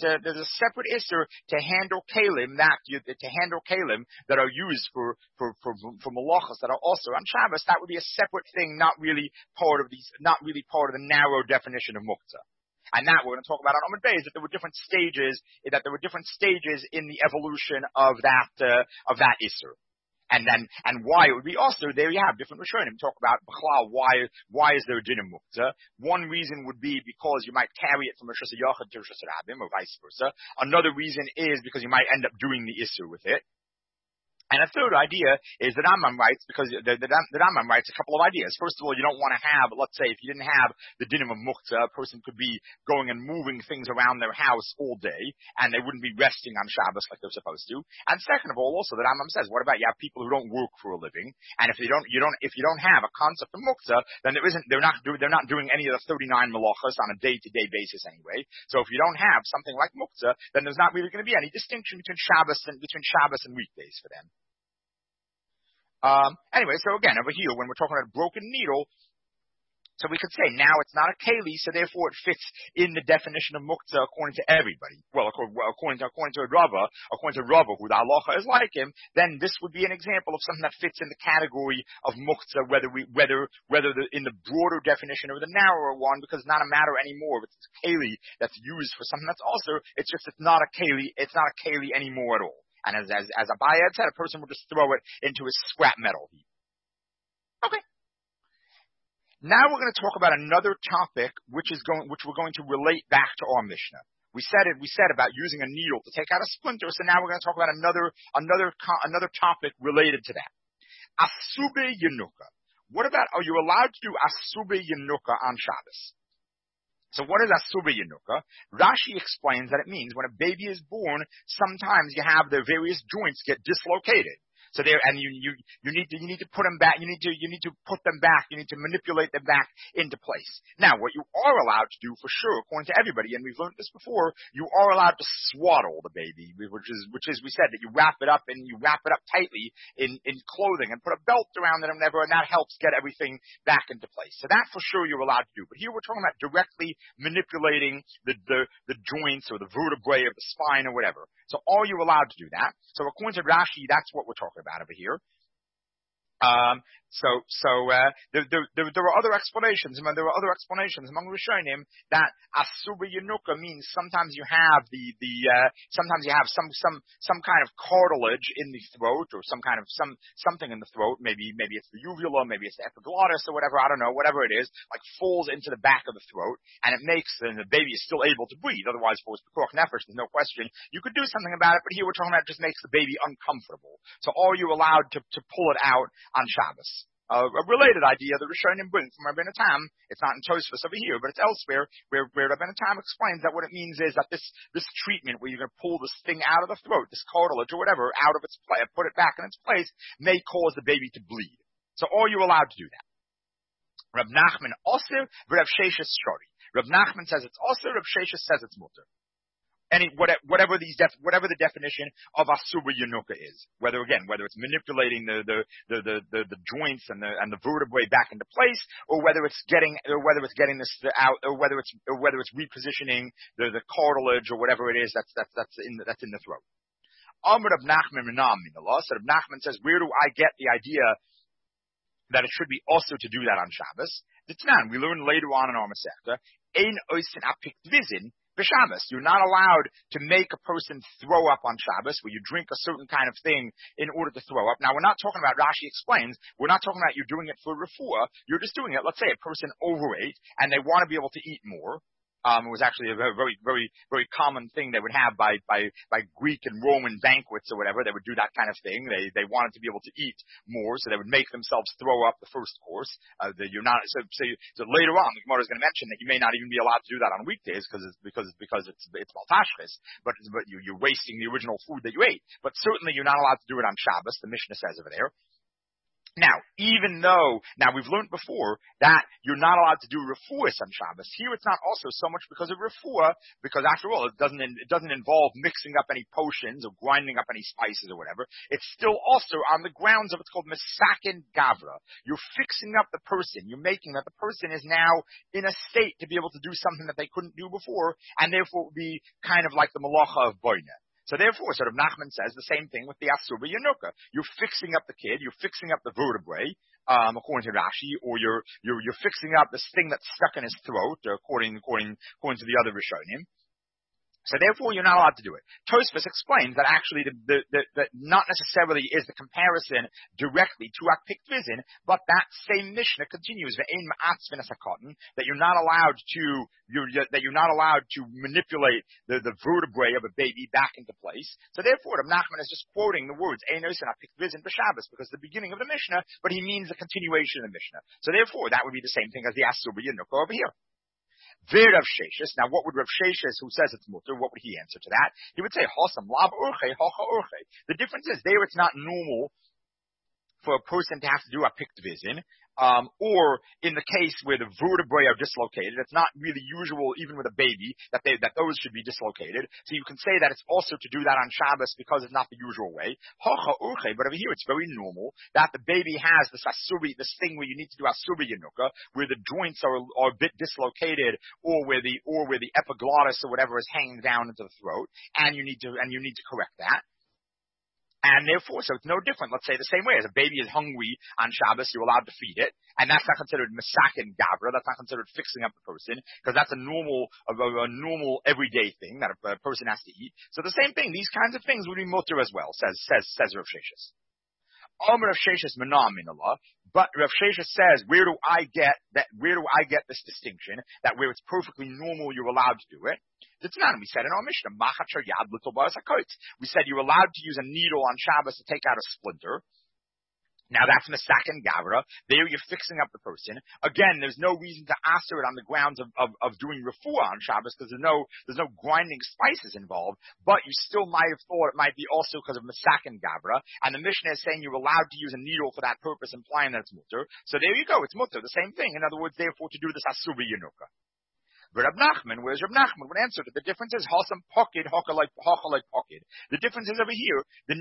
to handle kalim that are used for malachas that are also on Shabbos. That would be a separate thing, not really part of the narrow definition of muktzah. And that we're going to talk about on Amud Beis, that there were different stages in the evolution of that isser. And why it would be also, there you have different Rishonim talk about B'chlal, why is there a din of muktzah? One reason would be because you might carry it from Rosh Yachid to Rosh Rabim or vice versa. Another reason is because you might end up doing the Isser with it. And a third idea is that Rambam writes, because the Rambam writes a couple of ideas. First of all, you don't want to have, let's say, if you didn't have the dinim of muktzah, a person could be going and moving things around their house all day, and they wouldn't be resting on Shabbos like they're supposed to. And second of all, also the Rambam says, what about you have people who don't work for a living, and if you don't have a concept of muktzah, then they're not doing any of the 39 malachas on a day-to-day basis anyway. So if you don't have something like muktzah, then there's not really going to be any distinction between Shabbos and weekdays for them. Anyway, so again, over here, when we're talking about a broken needle, so we could say now it's not a keli, so therefore it fits in the definition of muktzah according to everybody. Well, according to Rava, who the halacha is like him, then this would be an example of something that fits in the category of muktzah, whether in the broader definition or the narrower one, because it's not a matter anymore. If it's a keli that's used for something that's also, it's not a keli anymore at all. And as Abaya had said, a person would just throw it into a scrap metal heap. Okay. Now we're going to talk about another topic, which we're going to relate back to our Mishnah. We said about using a needle to take out a splinter. So now we're going to talk about another topic related to that. Asube Yenuka. What about, are you allowed to do Asube Yenuka on Shabbos? So what is Asube Yenuka? Rashi explains that it means when a baby is born, sometimes you have their various joints get dislocated. So there, and you need to put them back. You need to put them back. You need to manipulate them back into place. Now, what you are allowed to do for sure, according to everybody, and we've learned this before, you are allowed to swaddle the baby, which is we said that you wrap it up tightly in clothing and put a belt around it and whatever, and that helps get everything back into place. So that for sure you're allowed to do. But here we're talking about directly manipulating the joints or the vertebrae of the spine or whatever. So are you allowed to do that? So according to Rashi, that's what we're talking about over here. There were other explanations. There were other explanations among Rishonim that asur b'yenuka means sometimes you have sometimes you have some kind of cartilage in the throat or something in the throat. Maybe it's the uvula, maybe it's the epiglottis or whatever. I don't know. Whatever it is, like falls into the back of the throat, and it makes the baby is still able to breathe. Otherwise, for pekuach nefesh, there's no question you could do something about it. But here we're talking about it just makes the baby uncomfortable. So are you allowed to pull it out on Shabbos? A related idea the Rishonim bring from Rabbeinu Tam. It's not in Tosfos over here, but it's elsewhere where Rabbeinu Tam explains that what it means is that this treatment where you're going to pull this thing out of the throat, this cartilage or whatever, out of its place, put it back in its place, may cause the baby to bleed. So are you allowed to do that? Rab Nachman osir, Rab Sheshes shori. Rab Nachman says it's osir, Rab Sheshes says it's mutter. Whatever the definition of asur b'yenuka is, whether it's manipulating the joints and the vertebrae back into place, or whether it's getting this out, or whether it's repositioning the cartilage or whatever it is that's in the throat. Amr Rab Nachman Menam Minallah. So Rab Nachman says, where do I get the idea that it should be also to do that on Shabbos? The Tanan, we learn later on in our Masechta, ein oisin apik dvizin. Shabbos. You're not allowed to make a person throw up on Shabbos, where you drink a certain kind of thing in order to throw up. Now, we're not talking about, Rashi explains, we're not talking about you're doing it for refuah. You're just doing it, let's say a person overate, and they want to be able to eat more. It was actually a very, very, very common thing they would have by Greek and Roman banquets or whatever. They would do that kind of thing. They wanted to be able to eat more, so they would make themselves throw up the first course. So later on, the Gemara is going to mention that you may not even be allowed to do that on weekdays because it's maltashris, but you're wasting the original food that you ate. But certainly you're not allowed to do it on Shabbos. The Mishnah says over there. Now, we've learned before that you're not allowed to do refuahs on Shabbos. Here it's not also so much because of refuah, because after all, it doesn't involve mixing up any potions or grinding up any spices or whatever. It's still also on the grounds of what's called misakin gavra. You're fixing up the person. You're making that the person is now in a state to be able to do something that they couldn't do before, and therefore it would be kind of like the malacha of boina. So therefore, sort of Nachman says the same thing with the asur b'yenuka. You're fixing up the kid, you're fixing up the vertebrae, according to Rashi, or you're fixing up this thing that's stuck in his throat, according to the other Rishonim. So therefore, you're not allowed to do it. Tosfos explains that actually that not necessarily is the comparison directly to Akpik Vizin, but that same Mishnah continues that you're not allowed to manipulate the vertebrae of a baby back into place. So therefore, Rav Nachman is just quoting the words Einos and Akpik Vizin b'Shabbos because the beginning of the Mishnah, but he means the continuation of the Mishnah. So therefore, that would be the same thing as the Asur b'Yenuka over here. Rav Sheshes. Now, what would Rav Sheshes, who says it's mutter, what would he answer to that? He would say, Hosam lab urche, hocha urche. The difference is there it's not normal for a person to have to do a picked vizin, or in the case where the vertebrae are dislocated, it's not really usual, even with a baby, that those should be dislocated. So you can say that it's also to do that on Shabbos because it's not the usual way. Hocha urche, but over here it's very normal that the baby has this asuri, this thing where you need to do asuri yenuka, where the joints are a bit dislocated, or where the epiglottis or whatever is hanging down into the throat, and you need to correct that. And therefore, so it's no different. Let's say the same way as a baby is hungry on Shabbos, you're allowed to feed it, and that's not considered misakin gavra. That's not considered fixing up the person, because that's a normal everyday thing that a person has to eat. So the same thing, these kinds of things would be mutter as well, says Rav Sheshes. Rav Sheshes menam min Allah, but Rav Sheshes says, where do I get this distinction that where it's perfectly normal you're allowed to do it? We said in our Mishnah, we said you're allowed to use a needle on Shabbos to take out a splinter. Now that's Masakin Gavra. There you're fixing up the person. Again, there's no reason to aser it on the grounds of doing refuah on Shabbos because there's no grinding spices involved, but you still might have thought it might be also because of Masakin Gavra, and the Mishnah is saying you're allowed to use a needle for that purpose, implying that it's mutter. So there you go, it's mutter, the same thing. In other words, therefore to do this asur b'yenuka. But Rab Nachman, whereas Rab Nachman would answer that the difference is Hasam pocket, haka like pocket. The difference is over here,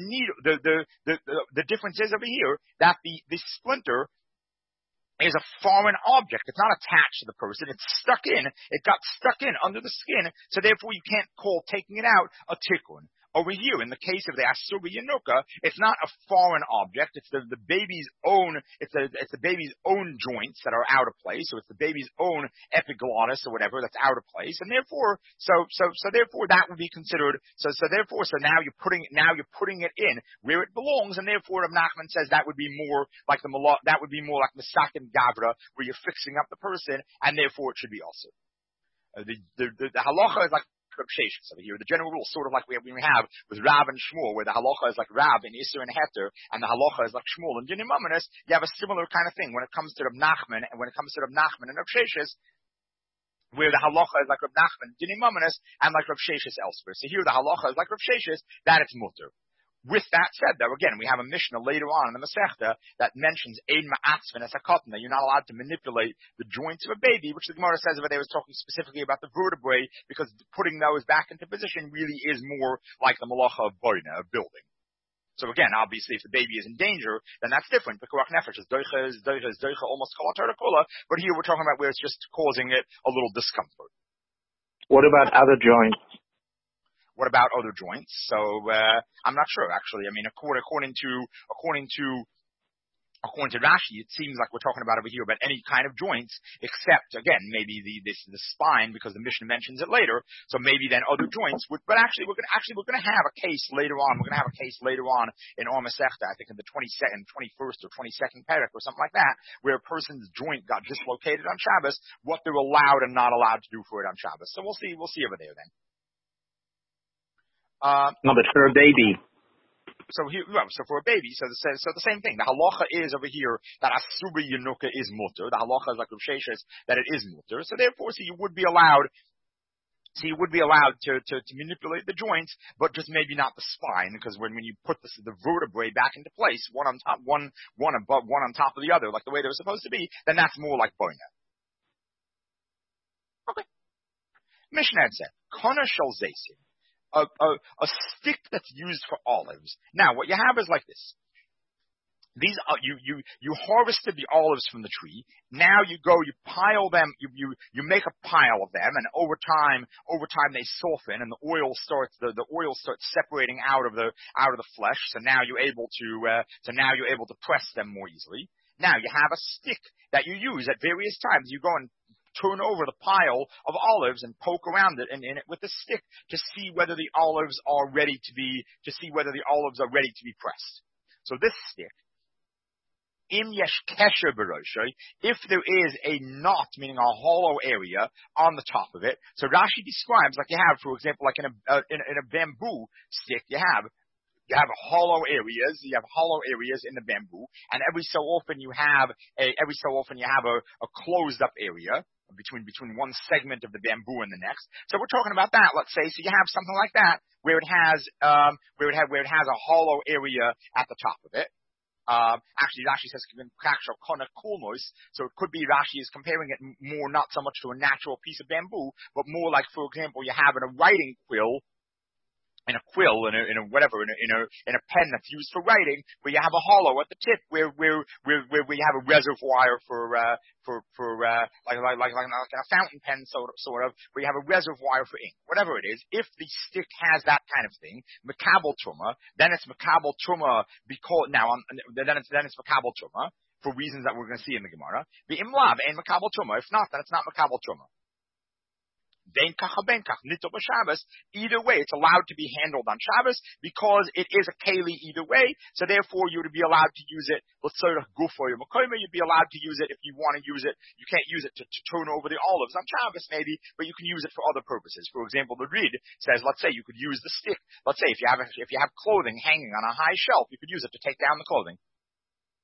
the difference is over here that the splinter is a foreign object. It's not attached to the person. It's stuck in. It got stuck in under the skin, so therefore you can't call taking it out a tikkun. Over here, in the case of the asur b'yenuka, it's not a foreign object. It's the baby's own. It's the baby's own joints that are out of place. So it's the baby's own epiglottis or whatever that's out of place, and therefore, so therefore that would be considered. So now you're putting it in where it belongs, and therefore Rav Nachman says that would be more like Masakin Gavra, where you're fixing up the person, and therefore it should be also. The halacha is like Rav Sheshes over here. The general rule, sort of like we have with Rav and Shmuel, where the halacha is like Rav in Isser and Heter, and the halacha is like Shmuel and Dinim Mamonos. You have a similar kind of thing when it comes to Rav Nachman, and when it comes to Rav Nachman and Rav Sheshes, where the halacha is like Rav Nachman, Dinim Mamonos, and like Rav Sheshes elsewhere. So here the halacha is like Rav Sheshes, that it's mutter. With that said, though, again, we have a Mishnah later on in the Masechta that mentions Ein Ma'atzvin as a cotton, that you're not allowed to manipulate the joints of a baby, which the Gemara says over there was talking specifically about the vertebrae, because putting those back into position really is more like the malacha of boina, of building. So again, obviously, if the baby is in danger, then that's different. Pekuach nefesh is doicha, almost kol kula, but here we're talking about where it's just causing it a little discomfort. What about other joints? What about other joints? So I'm not sure actually. I mean, according to Rashi, it seems like we're talking about over here about any kind of joints, except again maybe the spine, because the Mishnah mentions it later. So maybe then other joints would. But actually, we're going to have a case later on. We're going to have a case later on in Or Masechta, I think in the 21st or 22nd parak or something like that, where a person's joint got dislocated on Shabbos, what they're allowed and not allowed to do for it on Shabbos. So we'll see over there then. No, but for a baby. So for a baby, so the same thing. The halacha is over here that asur b'yenuka is mutter. The halacha is like Rav Sheshes that it is mutter. So therefore, you would be allowed to manipulate the joints, but just maybe not the spine, because when you put the vertebrae back into place, one on top, one above, one on top of the other, like the way they were supposed to be, then that's more like boina. Okay. Mishnah said, Kana shel zaysin. A stick that's used for olives. Now, what you have is like this. These you harvested the olives from the tree. Now you pile them. You make a pile of them, and over time they soften, and the oil starts separating out of the flesh. So now you're able to press them more easily. Now you have a stick that you use at various times. You go and turn over the pile of olives and poke around it and in it with a stick to see whether the olives are ready to be pressed. So this stick, im yesh kesher b'roshoi, if there is a knot, meaning a hollow area on the top of it. So Rashi describes, like you have, for example, like in a bamboo stick, you have hollow areas. You have hollow areas in the bamboo, and every so often you have a closed up area between one segment of the bamboo and the next. So we're talking about that. Let's say, so you have something like that where it has a hollow area at the top of it. Actually, Rashi says so it could be Rashi is comparing it more not so much to a natural piece of bamboo, but more like, for example, you have in a writing quill. In a pen that's used for writing, where you have a hollow at the tip, where you have a reservoir for like a fountain pen sort of, where you have a reservoir for ink, whatever it is. If the stick has that kind of thing, makabel truma, then it's makabel truma then it's makabel truma for reasons that we're going to see in the Gemara. The imlav ain't makabel truma. If not, then it's not makabel truma. Either way, it's allowed to be handled on Shabbos because it is a keli either way. So therefore, you would be allowed to use it. You'd be allowed to use it if you want to use it. You can't use it to turn over the olives on Shabbos, maybe, but you can use it for other purposes. For example, the Rid says, let's say you could use the stick. Let's say if you have clothing hanging on a high shelf, you could use it to take down the clothing.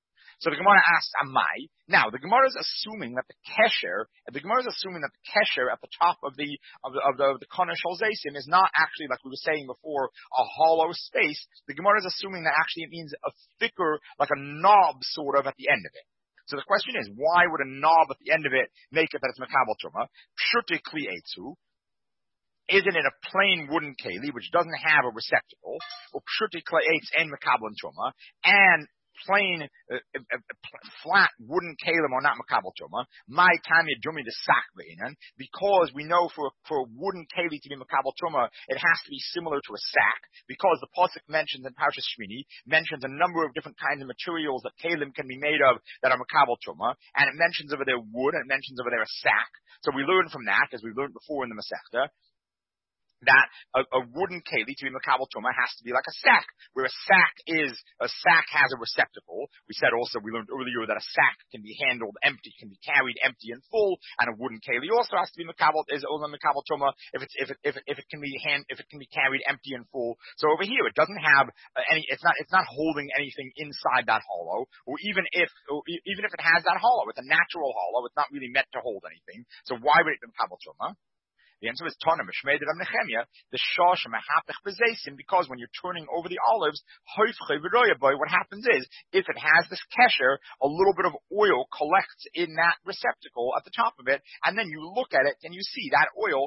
So the Gemara asks Amai. Now the Gemara is assuming that the kesher at the top of the Kana Shel Zaysim is not actually, like we were saying before, a hollow space. The Gemara is assuming that actually it means a thicker, like a knob sort of at the end of it. So the question is, why would a knob at the end of it make it that it's Makabel Truma? Pshute Kli Eitzu. Isn't it a plain wooden keli which doesn't have a receptacle? Or Pshute Kli Eitz and Makabel Truma. And plain, flat wooden kalim are not makabel truma. My time yadumi the sak ve'inan, because we know for a wooden keli to be makabel truma, it has to be similar to a sack, because the pasuk mentions in Parshas Shmini, mentions a number of different kinds of materials that kalim can be made of that are makabel truma, and it mentions over there wood, and it mentions over there a sack. So we learn from that, as we learned before in the Masechta, that a wooden keli to be makabel truma has to be like a sack, where a sack has a receptacle. We said also, we learned earlier that a sack can be handled empty, can be carried empty and full, and a wooden keli also has to be makabel truma if it can be carried empty and full. So over here, it doesn't have it's not holding anything inside that hollow, or even if it has that hollow, it's a natural hollow, it's not really meant to hold anything. So why would it be makabel truma? The answer is Tana Mishmeidet of Nehemiah, the Shosh Mahapech Bezesim, because when you're turning over the olives, what happens is, if it has this kesher, a little bit of oil collects in that receptacle at the top of it, and then you look at it and you see that oil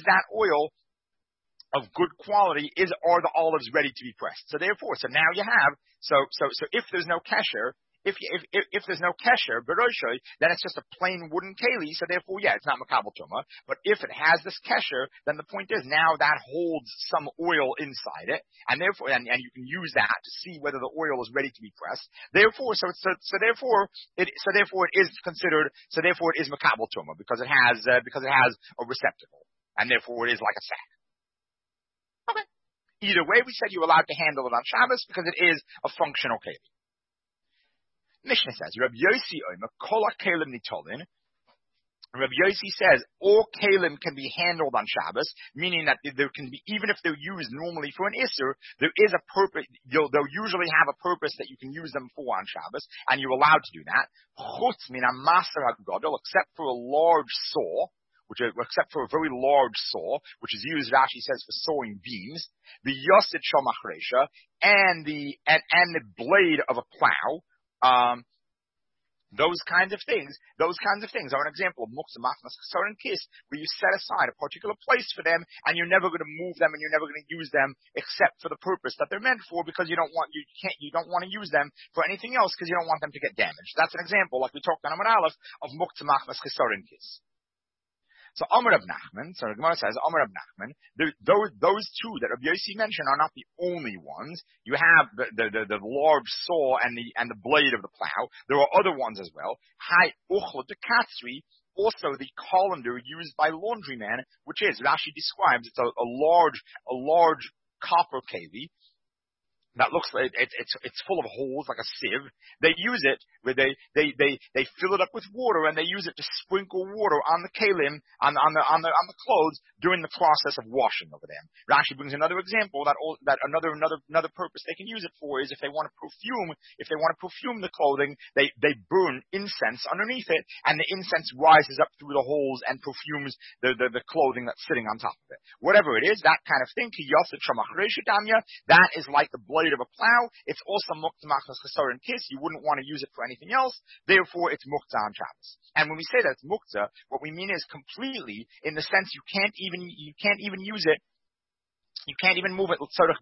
of good quality, are the olives ready to be pressed? So therefore, now you have, so if there's no kesher, if there's no kesher, beroshoi, then it's just a plain wooden keli, so therefore, it's not makabel truma. But if it has this kesher, then the point is now that holds some oil inside it, and therefore, and you can use that to see whether the oil is ready to be pressed. Therefore, therefore it is makabel truma, because it has a receptacle, and therefore it is like a sack. Okay. Either way, we said you're allowed to handle it on Shabbos because it is a functional keli. Mishnah says, Rabbi Yossi Omer, Kol HaKelim Nitolin. Rabbi Yossi says, all kelim can be handled on Shabbos, meaning that there can be, even if they're used normally for an Isser, there is a purpose, they'll usually have a purpose that you can use them for on Shabbos, and you're allowed to do that. Chutz min ha-maser ha-gadol, except for a large saw, except for a very large saw, which is used, Rashi says, for sawing beams, the yosid shel machresha, and the blade of a plow. Those kinds of things are an example of muktzah machmas chesar and kis, where you set aside a particular place for them, and you're never going to move them, and you're never going to use them except for the purpose that they're meant for, because you don't want to use them for anything else, because you don't want them to get damaged. That's an example, like we talked on Amud Aleph, of muktzah machmas chesar and kis. So Amar of Nachman, so the Gemara says, Amar of Nachman, those two that Rabbi Yossi mentioned are not the only ones. You have the large saw and the blade of the plow. There are other ones as well. Hai uchla de katsri, also the colander used by laundrymen, which is, Rashi describes, it's a large copper keli. That looks like it's full of holes like a sieve. They use it where they fill it up with water, and they use it to sprinkle water on the kalim, on the clothes during the process of washing over them. Rashi brings another example that another purpose they can use it for is if they want to perfume the clothing, they burn incense underneath it, and the incense rises up through the holes and perfumes the clothing that's sitting on top of it. Whatever it is, that kind of thing, that is like the blade of a plow. It's also muktzah machmas chesar and kis. You wouldn't want to use it for anything else. Therefore, it's muktzah on Shabbos. And when we say that it's muktzah, what we mean is completely, in the sense you can't even use it. You can't even move it.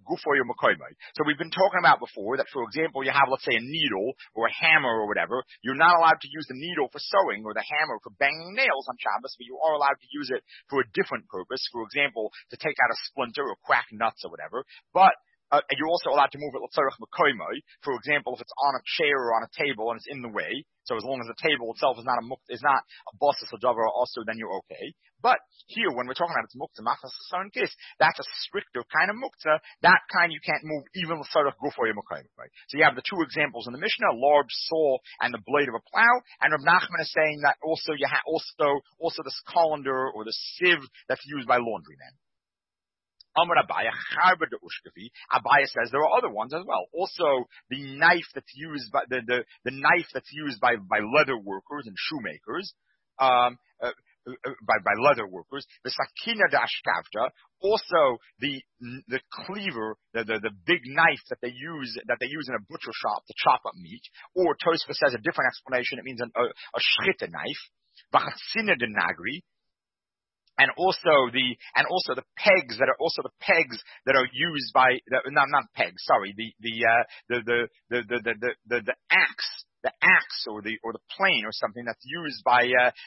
So we've been talking about before that, for example, you have, let's say, a needle or a hammer or whatever. You're not allowed to use the needle for sewing or the hammer for banging nails on Shabbos, but you are allowed to use it for a different purpose. For example, to take out a splinter or crack nuts or whatever. But you're also allowed to move it l'tzarech mekoymai. For example, if it's on a chair or on a table and it's in the way, so as long as the table itself is not a basis davar also, then you're okay. But here, when we're talking about it's muktzah machmas chesar and kis, that's a stricter kind of muktzah. That kind you can't move even l'tzarech gufoy mekoymai. So you have the two examples in the Mishnah: a large saw and the blade of a plow. And Rav Nachman is saying that also you have also this colander or the sieve that's used by laundrymen. Amar Abaya, Charba de Ushkafi. Abaya says there are other ones as well. Also, the knife that's used by the knife that's used by leather workers and shoemakers, by leather workers. The Sakina de Ashkavta. Also, the cleaver, the big knife that they use in a butcher shop to chop up meat. Or Tosfos says a different explanation. It means a shchita knife. Vachatzina de Nagri. And also the pegs that are used by not pegs, sorry, the axe or the plane or something that's used by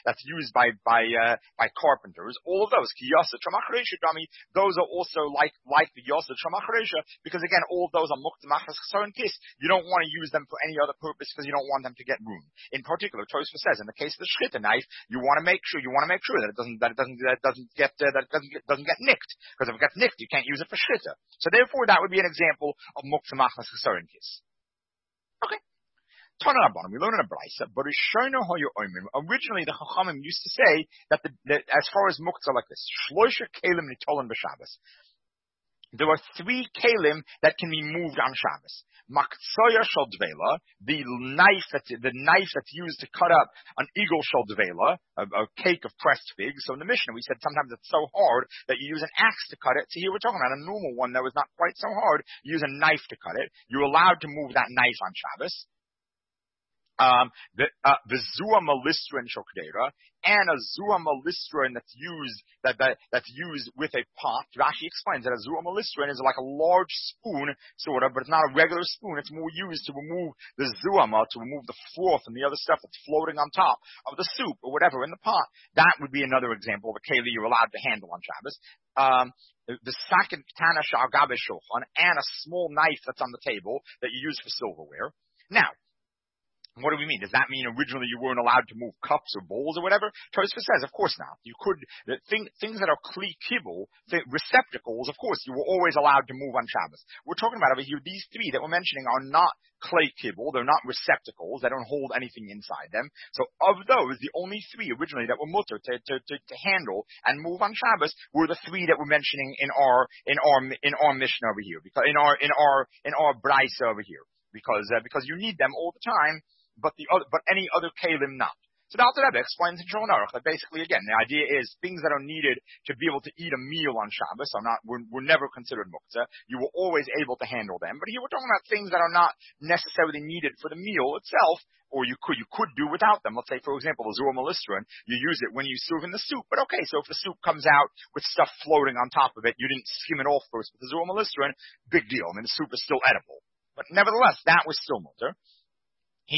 carpenters. All of those kiyasa tramachresha dummy, those are also like the yasa tramachresha, because again all of those are muktamachas chesaron kis. You don't want to use them for any other purpose because you don't want them to get ruined. In particular, Tosfos says in the case of the shchita knife, you want to make sure that it doesn't get nicked, because if it gets nicked, you can't use it for shchita. So therefore, that would be an example of muktamachas chesaron kis. Okay. We learn in a brisa, but originally the Chachamim used to say that as far as muktzah like this, shloisha kelim nitolim b'Shabbos. There are 3 kelim that can be moved on Shabbos. Maktsoya shel dvela, the knife that's used to cut up an eagle shel dvela, a cake of pressed figs. So in the Mishnah we said sometimes it's so hard that you use an axe to cut it. So here we're talking about a normal one that was not quite so hard. You use a knife to cut it. You're allowed to move that knife on Shabbos. The zua malistrin shokdera, and a zua malistrin that's used with a pot. Rashi explains that a zua malistrin is like a large spoon, sort of, but it's not a regular spoon. It's more used to remove the zuama, to remove the froth and the other stuff that's floating on top of the soup or whatever in the pot. That would be another example of a keli you're allowed to handle on Shabbos. The sakin ketana shal gabe shulchan, and a small knife that's on the table that you use for silverware. Now, what do we mean? Does that mean originally you weren't allowed to move cups or bowls or whatever? Tosfos says, of course not. You could, things that are kli kibul, receptacles, of course, you were always allowed to move on Shabbos. We're talking about over here, these 3 that we're mentioning are not clay kibul, they're not receptacles, they don't hold anything inside them. So of those, the only 3 originally that were mutter to handle and move on Shabbos were the 3 that we're mentioning in our Mishnah over here, because in our brisa over here, because you need them all the time. But any other kelim not. So the Alter Rebbe explains in Shulchan Aruch that basically, again, the idea is things that are needed to be able to eat a meal on Shabbos were never considered muktzah. You were always able to handle them. But here we're talking about things that are not necessarily needed for the meal itself, or you could do without them. Let's say, for example, the zua malistrin, you use it when you serve in the soup. But okay, so if the soup comes out with stuff floating on top of it, you didn't skim it off first with the zua malistrin, big deal. I mean, the soup is still edible. But nevertheless, that was still mutter. Then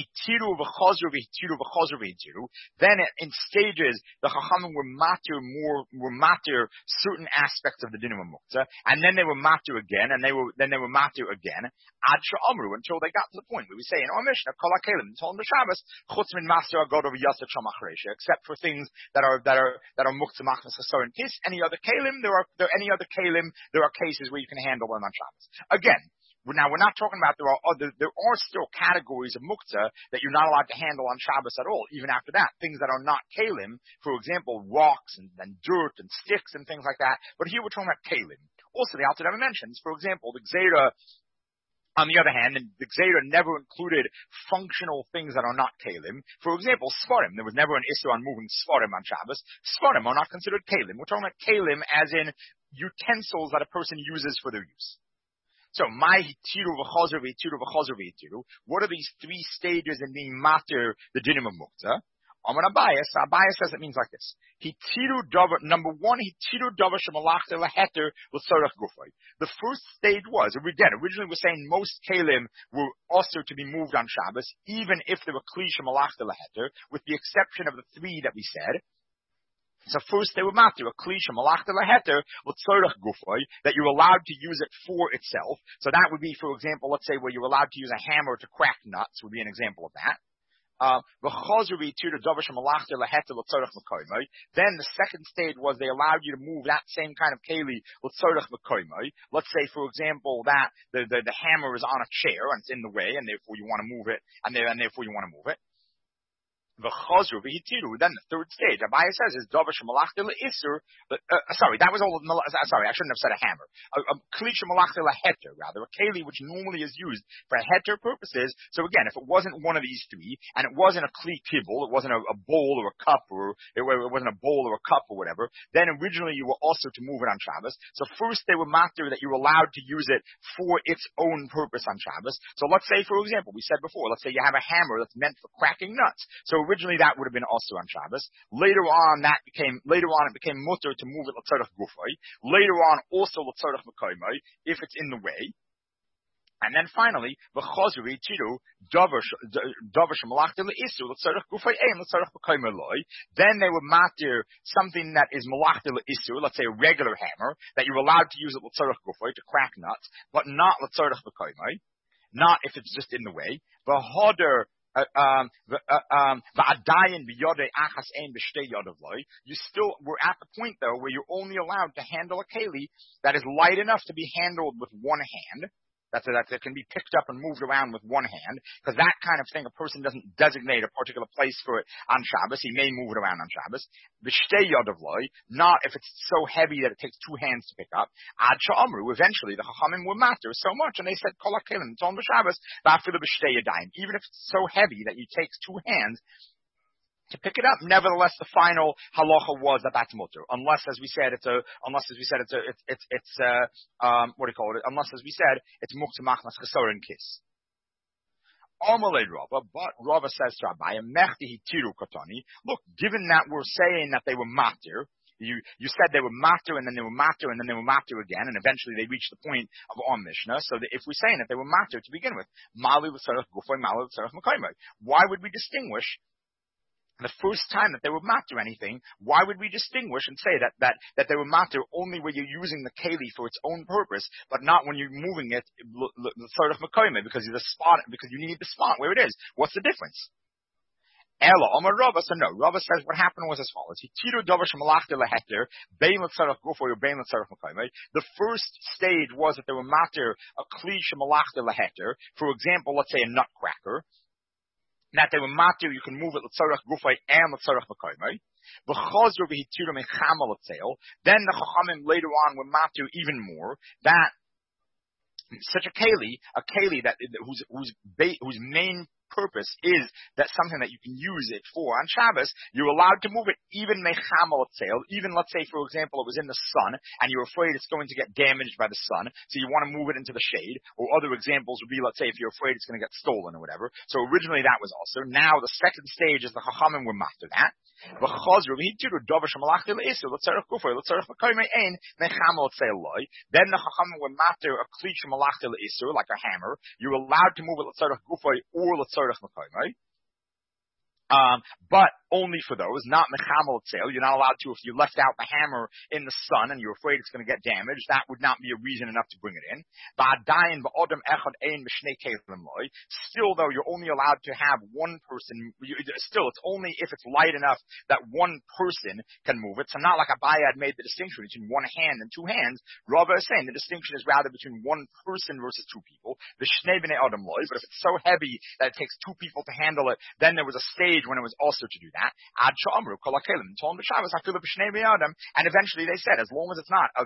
in stages, the Chachamim were matir certain aspects of the dinim of muktzah, and then they were matir again, and then they were matir again, ad she'amru, until they got to the point where we say in our Mishnah, kol hakelim told b'Shabbos, chutz min master agod over yasser shamachresha, except for things that are muktzah machnas chesaron kis. Any other kelim, there are cases where you can handle them on Shabbos. Again, now, we're not talking about there are still categories of muktzah that you're not allowed to handle on Shabbos at all, even after that. Things that are not kalim, for example, rocks and dirt and sticks and things like that. But here we're talking about kalim. Also, the Alter Rebbe mentions, for example, the Gzeira, on the other hand, the Gzeira never included functional things that are not kalim. For example, svarim. There was never an issue on moving svarim on Shabbos. Svarim are not considered kalim. We're talking about kalim as in utensils that a person uses for their use. So, my hitiru v'chazer v'hitiru. What are these 3 stages in being matir the dinim of muktzah? Amar Abaya says it means like this. Number 1, hitiru davar shemalachta leheter l'tzorach gufay. The first stage was, originally we're saying most kalim were also to be moved on Shabbos, even if they were kli shemalachta leheter, with the exception of the 3 that we said. So first they were matir, a klisha malachta laheter, l'tzorach gufoy, that you're allowed to use it for itself. So that would be, for example, let's say where you're allowed to use a hammer to crack nuts would be an example of that. Then the second stage was they allowed you to move that same kind of keli. Let's say, for example, that the hammer is on a chair and it's in the way, and therefore you want to move it, and therefore you want to move it. V'chazru v'hitiru. Then the third stage, Abaye says, is davar shemalachti le'isur. Sorry, that was all. Sorry, I shouldn't have said a hammer. A kli shemalachti le'heter, rather, a keli which normally is used for heter purposes. So again, if it wasn't one of these three, and it wasn't a kli kibble, it wasn't a bowl or a cup, or it wasn't a bowl or a cup or whatever, then originally you were also to move it on Shabbos. So first they were matter that you were allowed to use it for its own purpose on Shabbos. So let's say, for example, we said before, let's say you have a hammer that's meant for cracking nuts. So originally that would have been also on Shabbos. Later on it became mutter to move it l'tzarech gufay. Later on also l'tzarech mekayimai if it's in the way. And then finally, v'chazri tiru davar shemalachti le'isu l'tzarech gufay ein l'tzarech mekayimai loy. Then they would matir something that is malachti le'isu, let's say a regular hammer that you're allowed to use it l'tzarech gufay to crack nuts, but not l'tzarech mekayimai. Not if it's just in the way. V'hoder you still were at the point though where you're only allowed to handle a keli that is light enough to be handled with one hand. That can be picked up and moved around with one hand, because that kind of thing, a person doesn't designate a particular place for it on Shabbos. He may move it around on Shabbos. V'shtei yodavloi, not if it's so heavy that it takes two hands to pick up. Ad sha'amru, eventually the chachamim were matter so much, and they said kol hakelim it's on the Shabbos, v'afilu b'shtei yadayim. Even if it's so heavy that it takes two hands to pick it up, nevertheless, the final halacha was that that's mutter, unless, as we said, it's unless, as we said, it's muktzah machnas chesaron kiss. Amalei Rava, but Rava says to Abaye, mechti hitiru katani. Look, given that we're saying that they were matir, you said they were matir, and then they were matir, and then they were matir again, and eventually they reached the point of our Mishnah. So that if we're saying that they were matir to begin with, mali l'tzarech gufay, mali l'tzarech mekayimai, why would we distinguish? The first time that they were matter anything, why would we distinguish and say that they were matter only when you're using the keli for its own purpose, but not when you're moving it because you need the spot where it is? What's the difference? Ella, Omar Rava, so no. Rava says what happened was as follows. The first stage was that they were matter a kli shemalachta leheter. For example, let's say a nutcracker. That they were matir, you can move it l'tzarech gufay and l'tzarech mekayimai. V'chazru v'hitiru mechama l'tzeil. Then the chachamim later on were matir even more. That such a keli that whose main purpose is that something that you can use it for on Shabbos, you're allowed to move it even mechama l'tzeil. Even let's say, for example, it was in the sun and you're afraid it's going to get damaged by the sun, so you want to move it into the shade. Or other examples would be, let's say, if you're afraid it's going to get stolen or whatever. So originally that was also. Now the second stage is the chachamim were master that. Then the chachamim were master a kli shemalachti le'isur, like a hammer. You're allowed to move it l'tzarech gufay or l'tzarech mekayimai. But only for those, not mechamel tzeil. You're not allowed to if you left out the hammer in the sun and you're afraid it's going to get damaged. That would not be a reason enough to bring it in. Still, though, you're only allowed to have one person. Still, it's only if it's light enough that one person can move it. So not like Abaye had made the distinction between one hand and two hands. Rava is saying the distinction is rather between one person versus two people. The shnei b'nei adam loy. But if it's so heavy that it takes two people to handle it, then there was a stage when it was also to do that. Ad sha'amru kol hakelim told b'Shabbos afilu b'shnei b'nei adam. And eventually they said, as long as it's not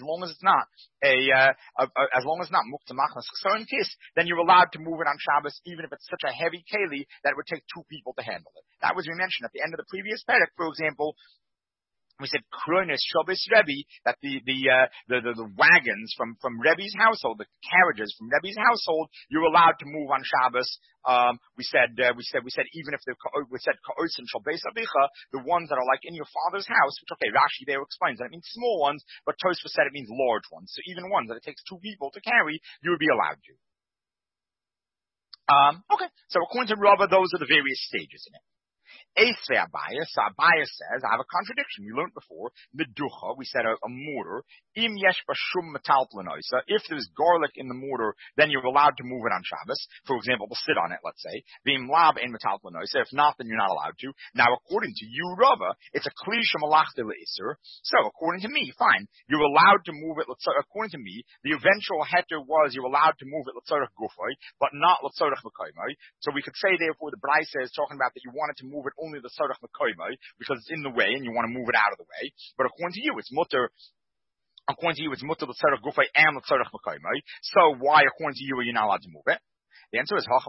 muktzah machnas chesaron kiss, then you're allowed to move it on Shabbos, even if it's such a heavy keli that it would take two people to handle it. That was we mentioned at the end of the previous perek, for example. We said Kronis Shabbos Rebbe, that the wagons from Rebbe's household, the carriages from Rebbe's household, you're allowed to move on Shabbos. We said even if we said Ka'osin Shalbeis Abicha, the ones that are like in your father's house, which okay, Rashi there explains that it means small ones, but Tosfos said it means large ones. So even ones that it takes two people to carry, you would be allowed to. Okay, so according to Rava, those are the various stages in it. Eisve Abaya, so Abaya says, I have a contradiction. We learned before, Meducha, we said a mortar, Im yesh bashum metalplanoisa, if there's garlic in the mortar, then you're allowed to move it on Shabbos. For example, to sit on it, let's say. Vim lab in metalplanoisa, if not, then you're not allowed to. Now, according to you, Rava, it's a klisha malachta le'isur. So, according to me, fine, you're allowed to move it, according to me, the eventual heter was you're allowed to move it l'tzorach gufay, but not l'tzorach mekayimai. So we could say, therefore, the Brisa is talking about that you wanted to move it only the tzorach mekayimai, because it's in the way and you want to move it out of the way. But according to you, it's mutter. According to you, it's mutter l'tzorach gufay and l'tzorach mekayimai. So why, according to you, are you not allowed to move it? The answer is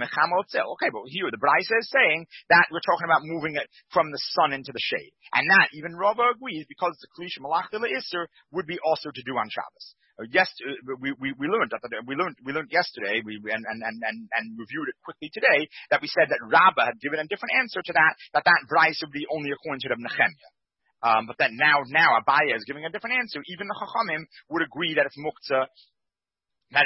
okay, but here the Brisa is saying that we're talking about moving it from the sun into the shade, and that even Rava agrees because the klisha malachta le'isur would be also to do on Shabbos. Yes, we learned yesterday and reviewed it quickly today that we said that Rabbah had given a different answer to that Brisa would be only according to the Nehemiah. But then now Abaya is giving a different answer. Even the Chachamim would agree that it's muktzah. That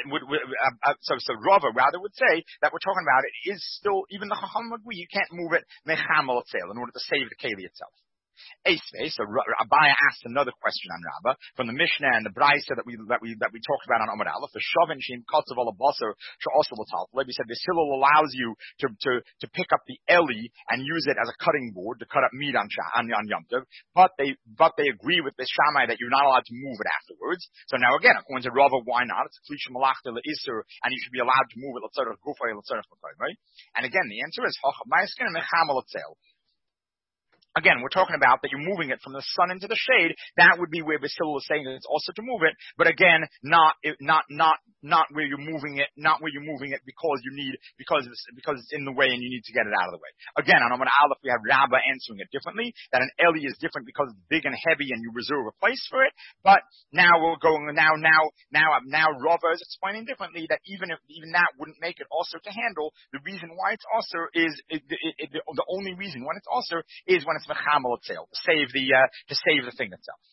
so Rava rather would say that we're talking about it is still, even the Chacham agree, you can't move it mechamel itself in order to save the keli itself. So Abaya asked another question on Rabbah from the Mishnah and the Brisa that we talked about on Amud Aleph. The Shavin Shem Kotzav Alabasar Sha'osel L'Talpalei. We said the Hillel allows you to pick up the Eli and use it as a cutting board to cut up meat on Yom Tov, but they agree with the Shammai that you're not allowed to move it afterwards. So now again, according to Rava, why not? It's Klisha Malachta Le'isur, and you should be allowed to move it L'Tzorach Gufay L'Tzorach Mekayim, right? And again, the answer is Chacham Ma'askin Mechamel Etzel. Again, we're talking about that you're moving it from the sun into the shade. That would be where Basil is saying that it's also to move it, but again, not where you're moving it, because it's in the way and you need to get it out of the way. Again, on Amud Aleph, we have Rabbah answering it differently, that an Eli is different because it's big and heavy and you reserve a place for it. But now we're going, now Rava is explaining differently that even that wouldn't make it also to handle. The reason why it's also is, the only reason when it's also is when it's mechamel itself, to save the thing itself.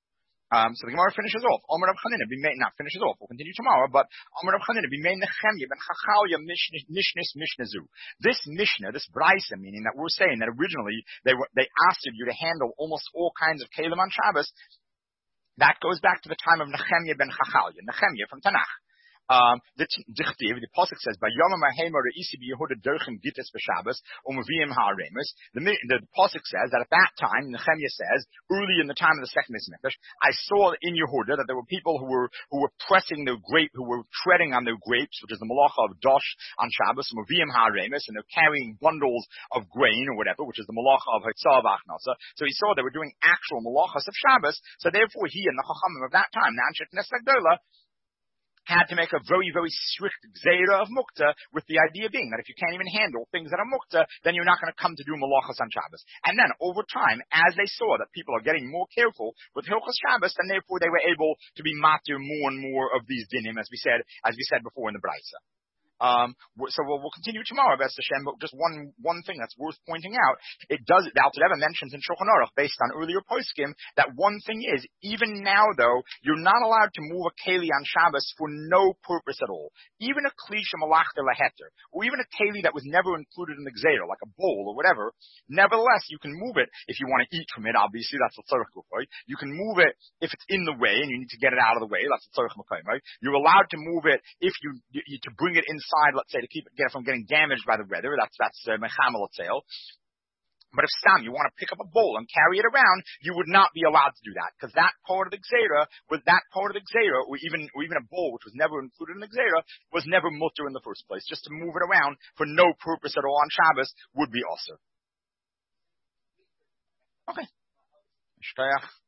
So the Gemara finishes off. Omer Rav Chanina, not finishes off. We'll continue tomorrow, but Omer Rav Chanina, b'mei Nechemya ben Chachalya Mishnezu. This Mishnah, this Brisa, meaning that we're saying that originally they asked you to handle almost all kinds of kelim on Shabbos. That goes back to the time of Nechemya ben Chachalya, Nechemya from Tanakh. The pasuk says, "By Yom HaHamer Reisi BeYehuda Derchen Gittes BeShabbos Umavim HaRemus." The pasuk says that at that time, Nehemiah says, early in the time of the second Mikdash, I saw in Yehuda that there were people who were pressing their grape, who were treading on their grapes, which is the malacha of Dosh on Shabbos, Umavim HaRemus, and they're carrying bundles of grain or whatever, which is the malacha of Hitzah Achnasa. So he saw they were doing actual malachas of Shabbos. So therefore, he and the Chachamim of that time, the Anshe Knesset Gdola, had to make a very, very strict gzeira of mukta, with the idea being that if you can't even handle things that are mukta, then you're not going to come to do malachas on Shabbos. And then over time, as they saw that people are getting more careful with Hilchos Shabbos, then therefore they were able to be matir more and more of these dinim, as we said before in the Brisa. So we'll continue tomorrow, B'ez Hashem, but just one thing that's worth pointing out, the Alter Rebbe mentions in Shulchan Aruch, based on earlier poskim, that one thing is, even now though, you're not allowed to move a keli on Shabbos for no purpose at all. Even a klisha malachta laheter, or even a keli that was never included in the gzeira, like a bowl or whatever, nevertheless, you can move it if you want to eat from it, obviously, that's what tzorich gufay. You can move it if it's in the way and you need to get it out of the way, that's what tzorich mekayim, right? You're allowed to move it if you to bring it inside, let's say, to get it from getting damaged by the weather. That's mechamel sale. But if you want to pick up a bowl and carry it around, you would not be allowed to do that, because that part of the gzeira, or even a bowl which was never included in the gzeira, was never mutter in the first place. Just to move it around for no purpose at all on Shabbos would be also. Okay.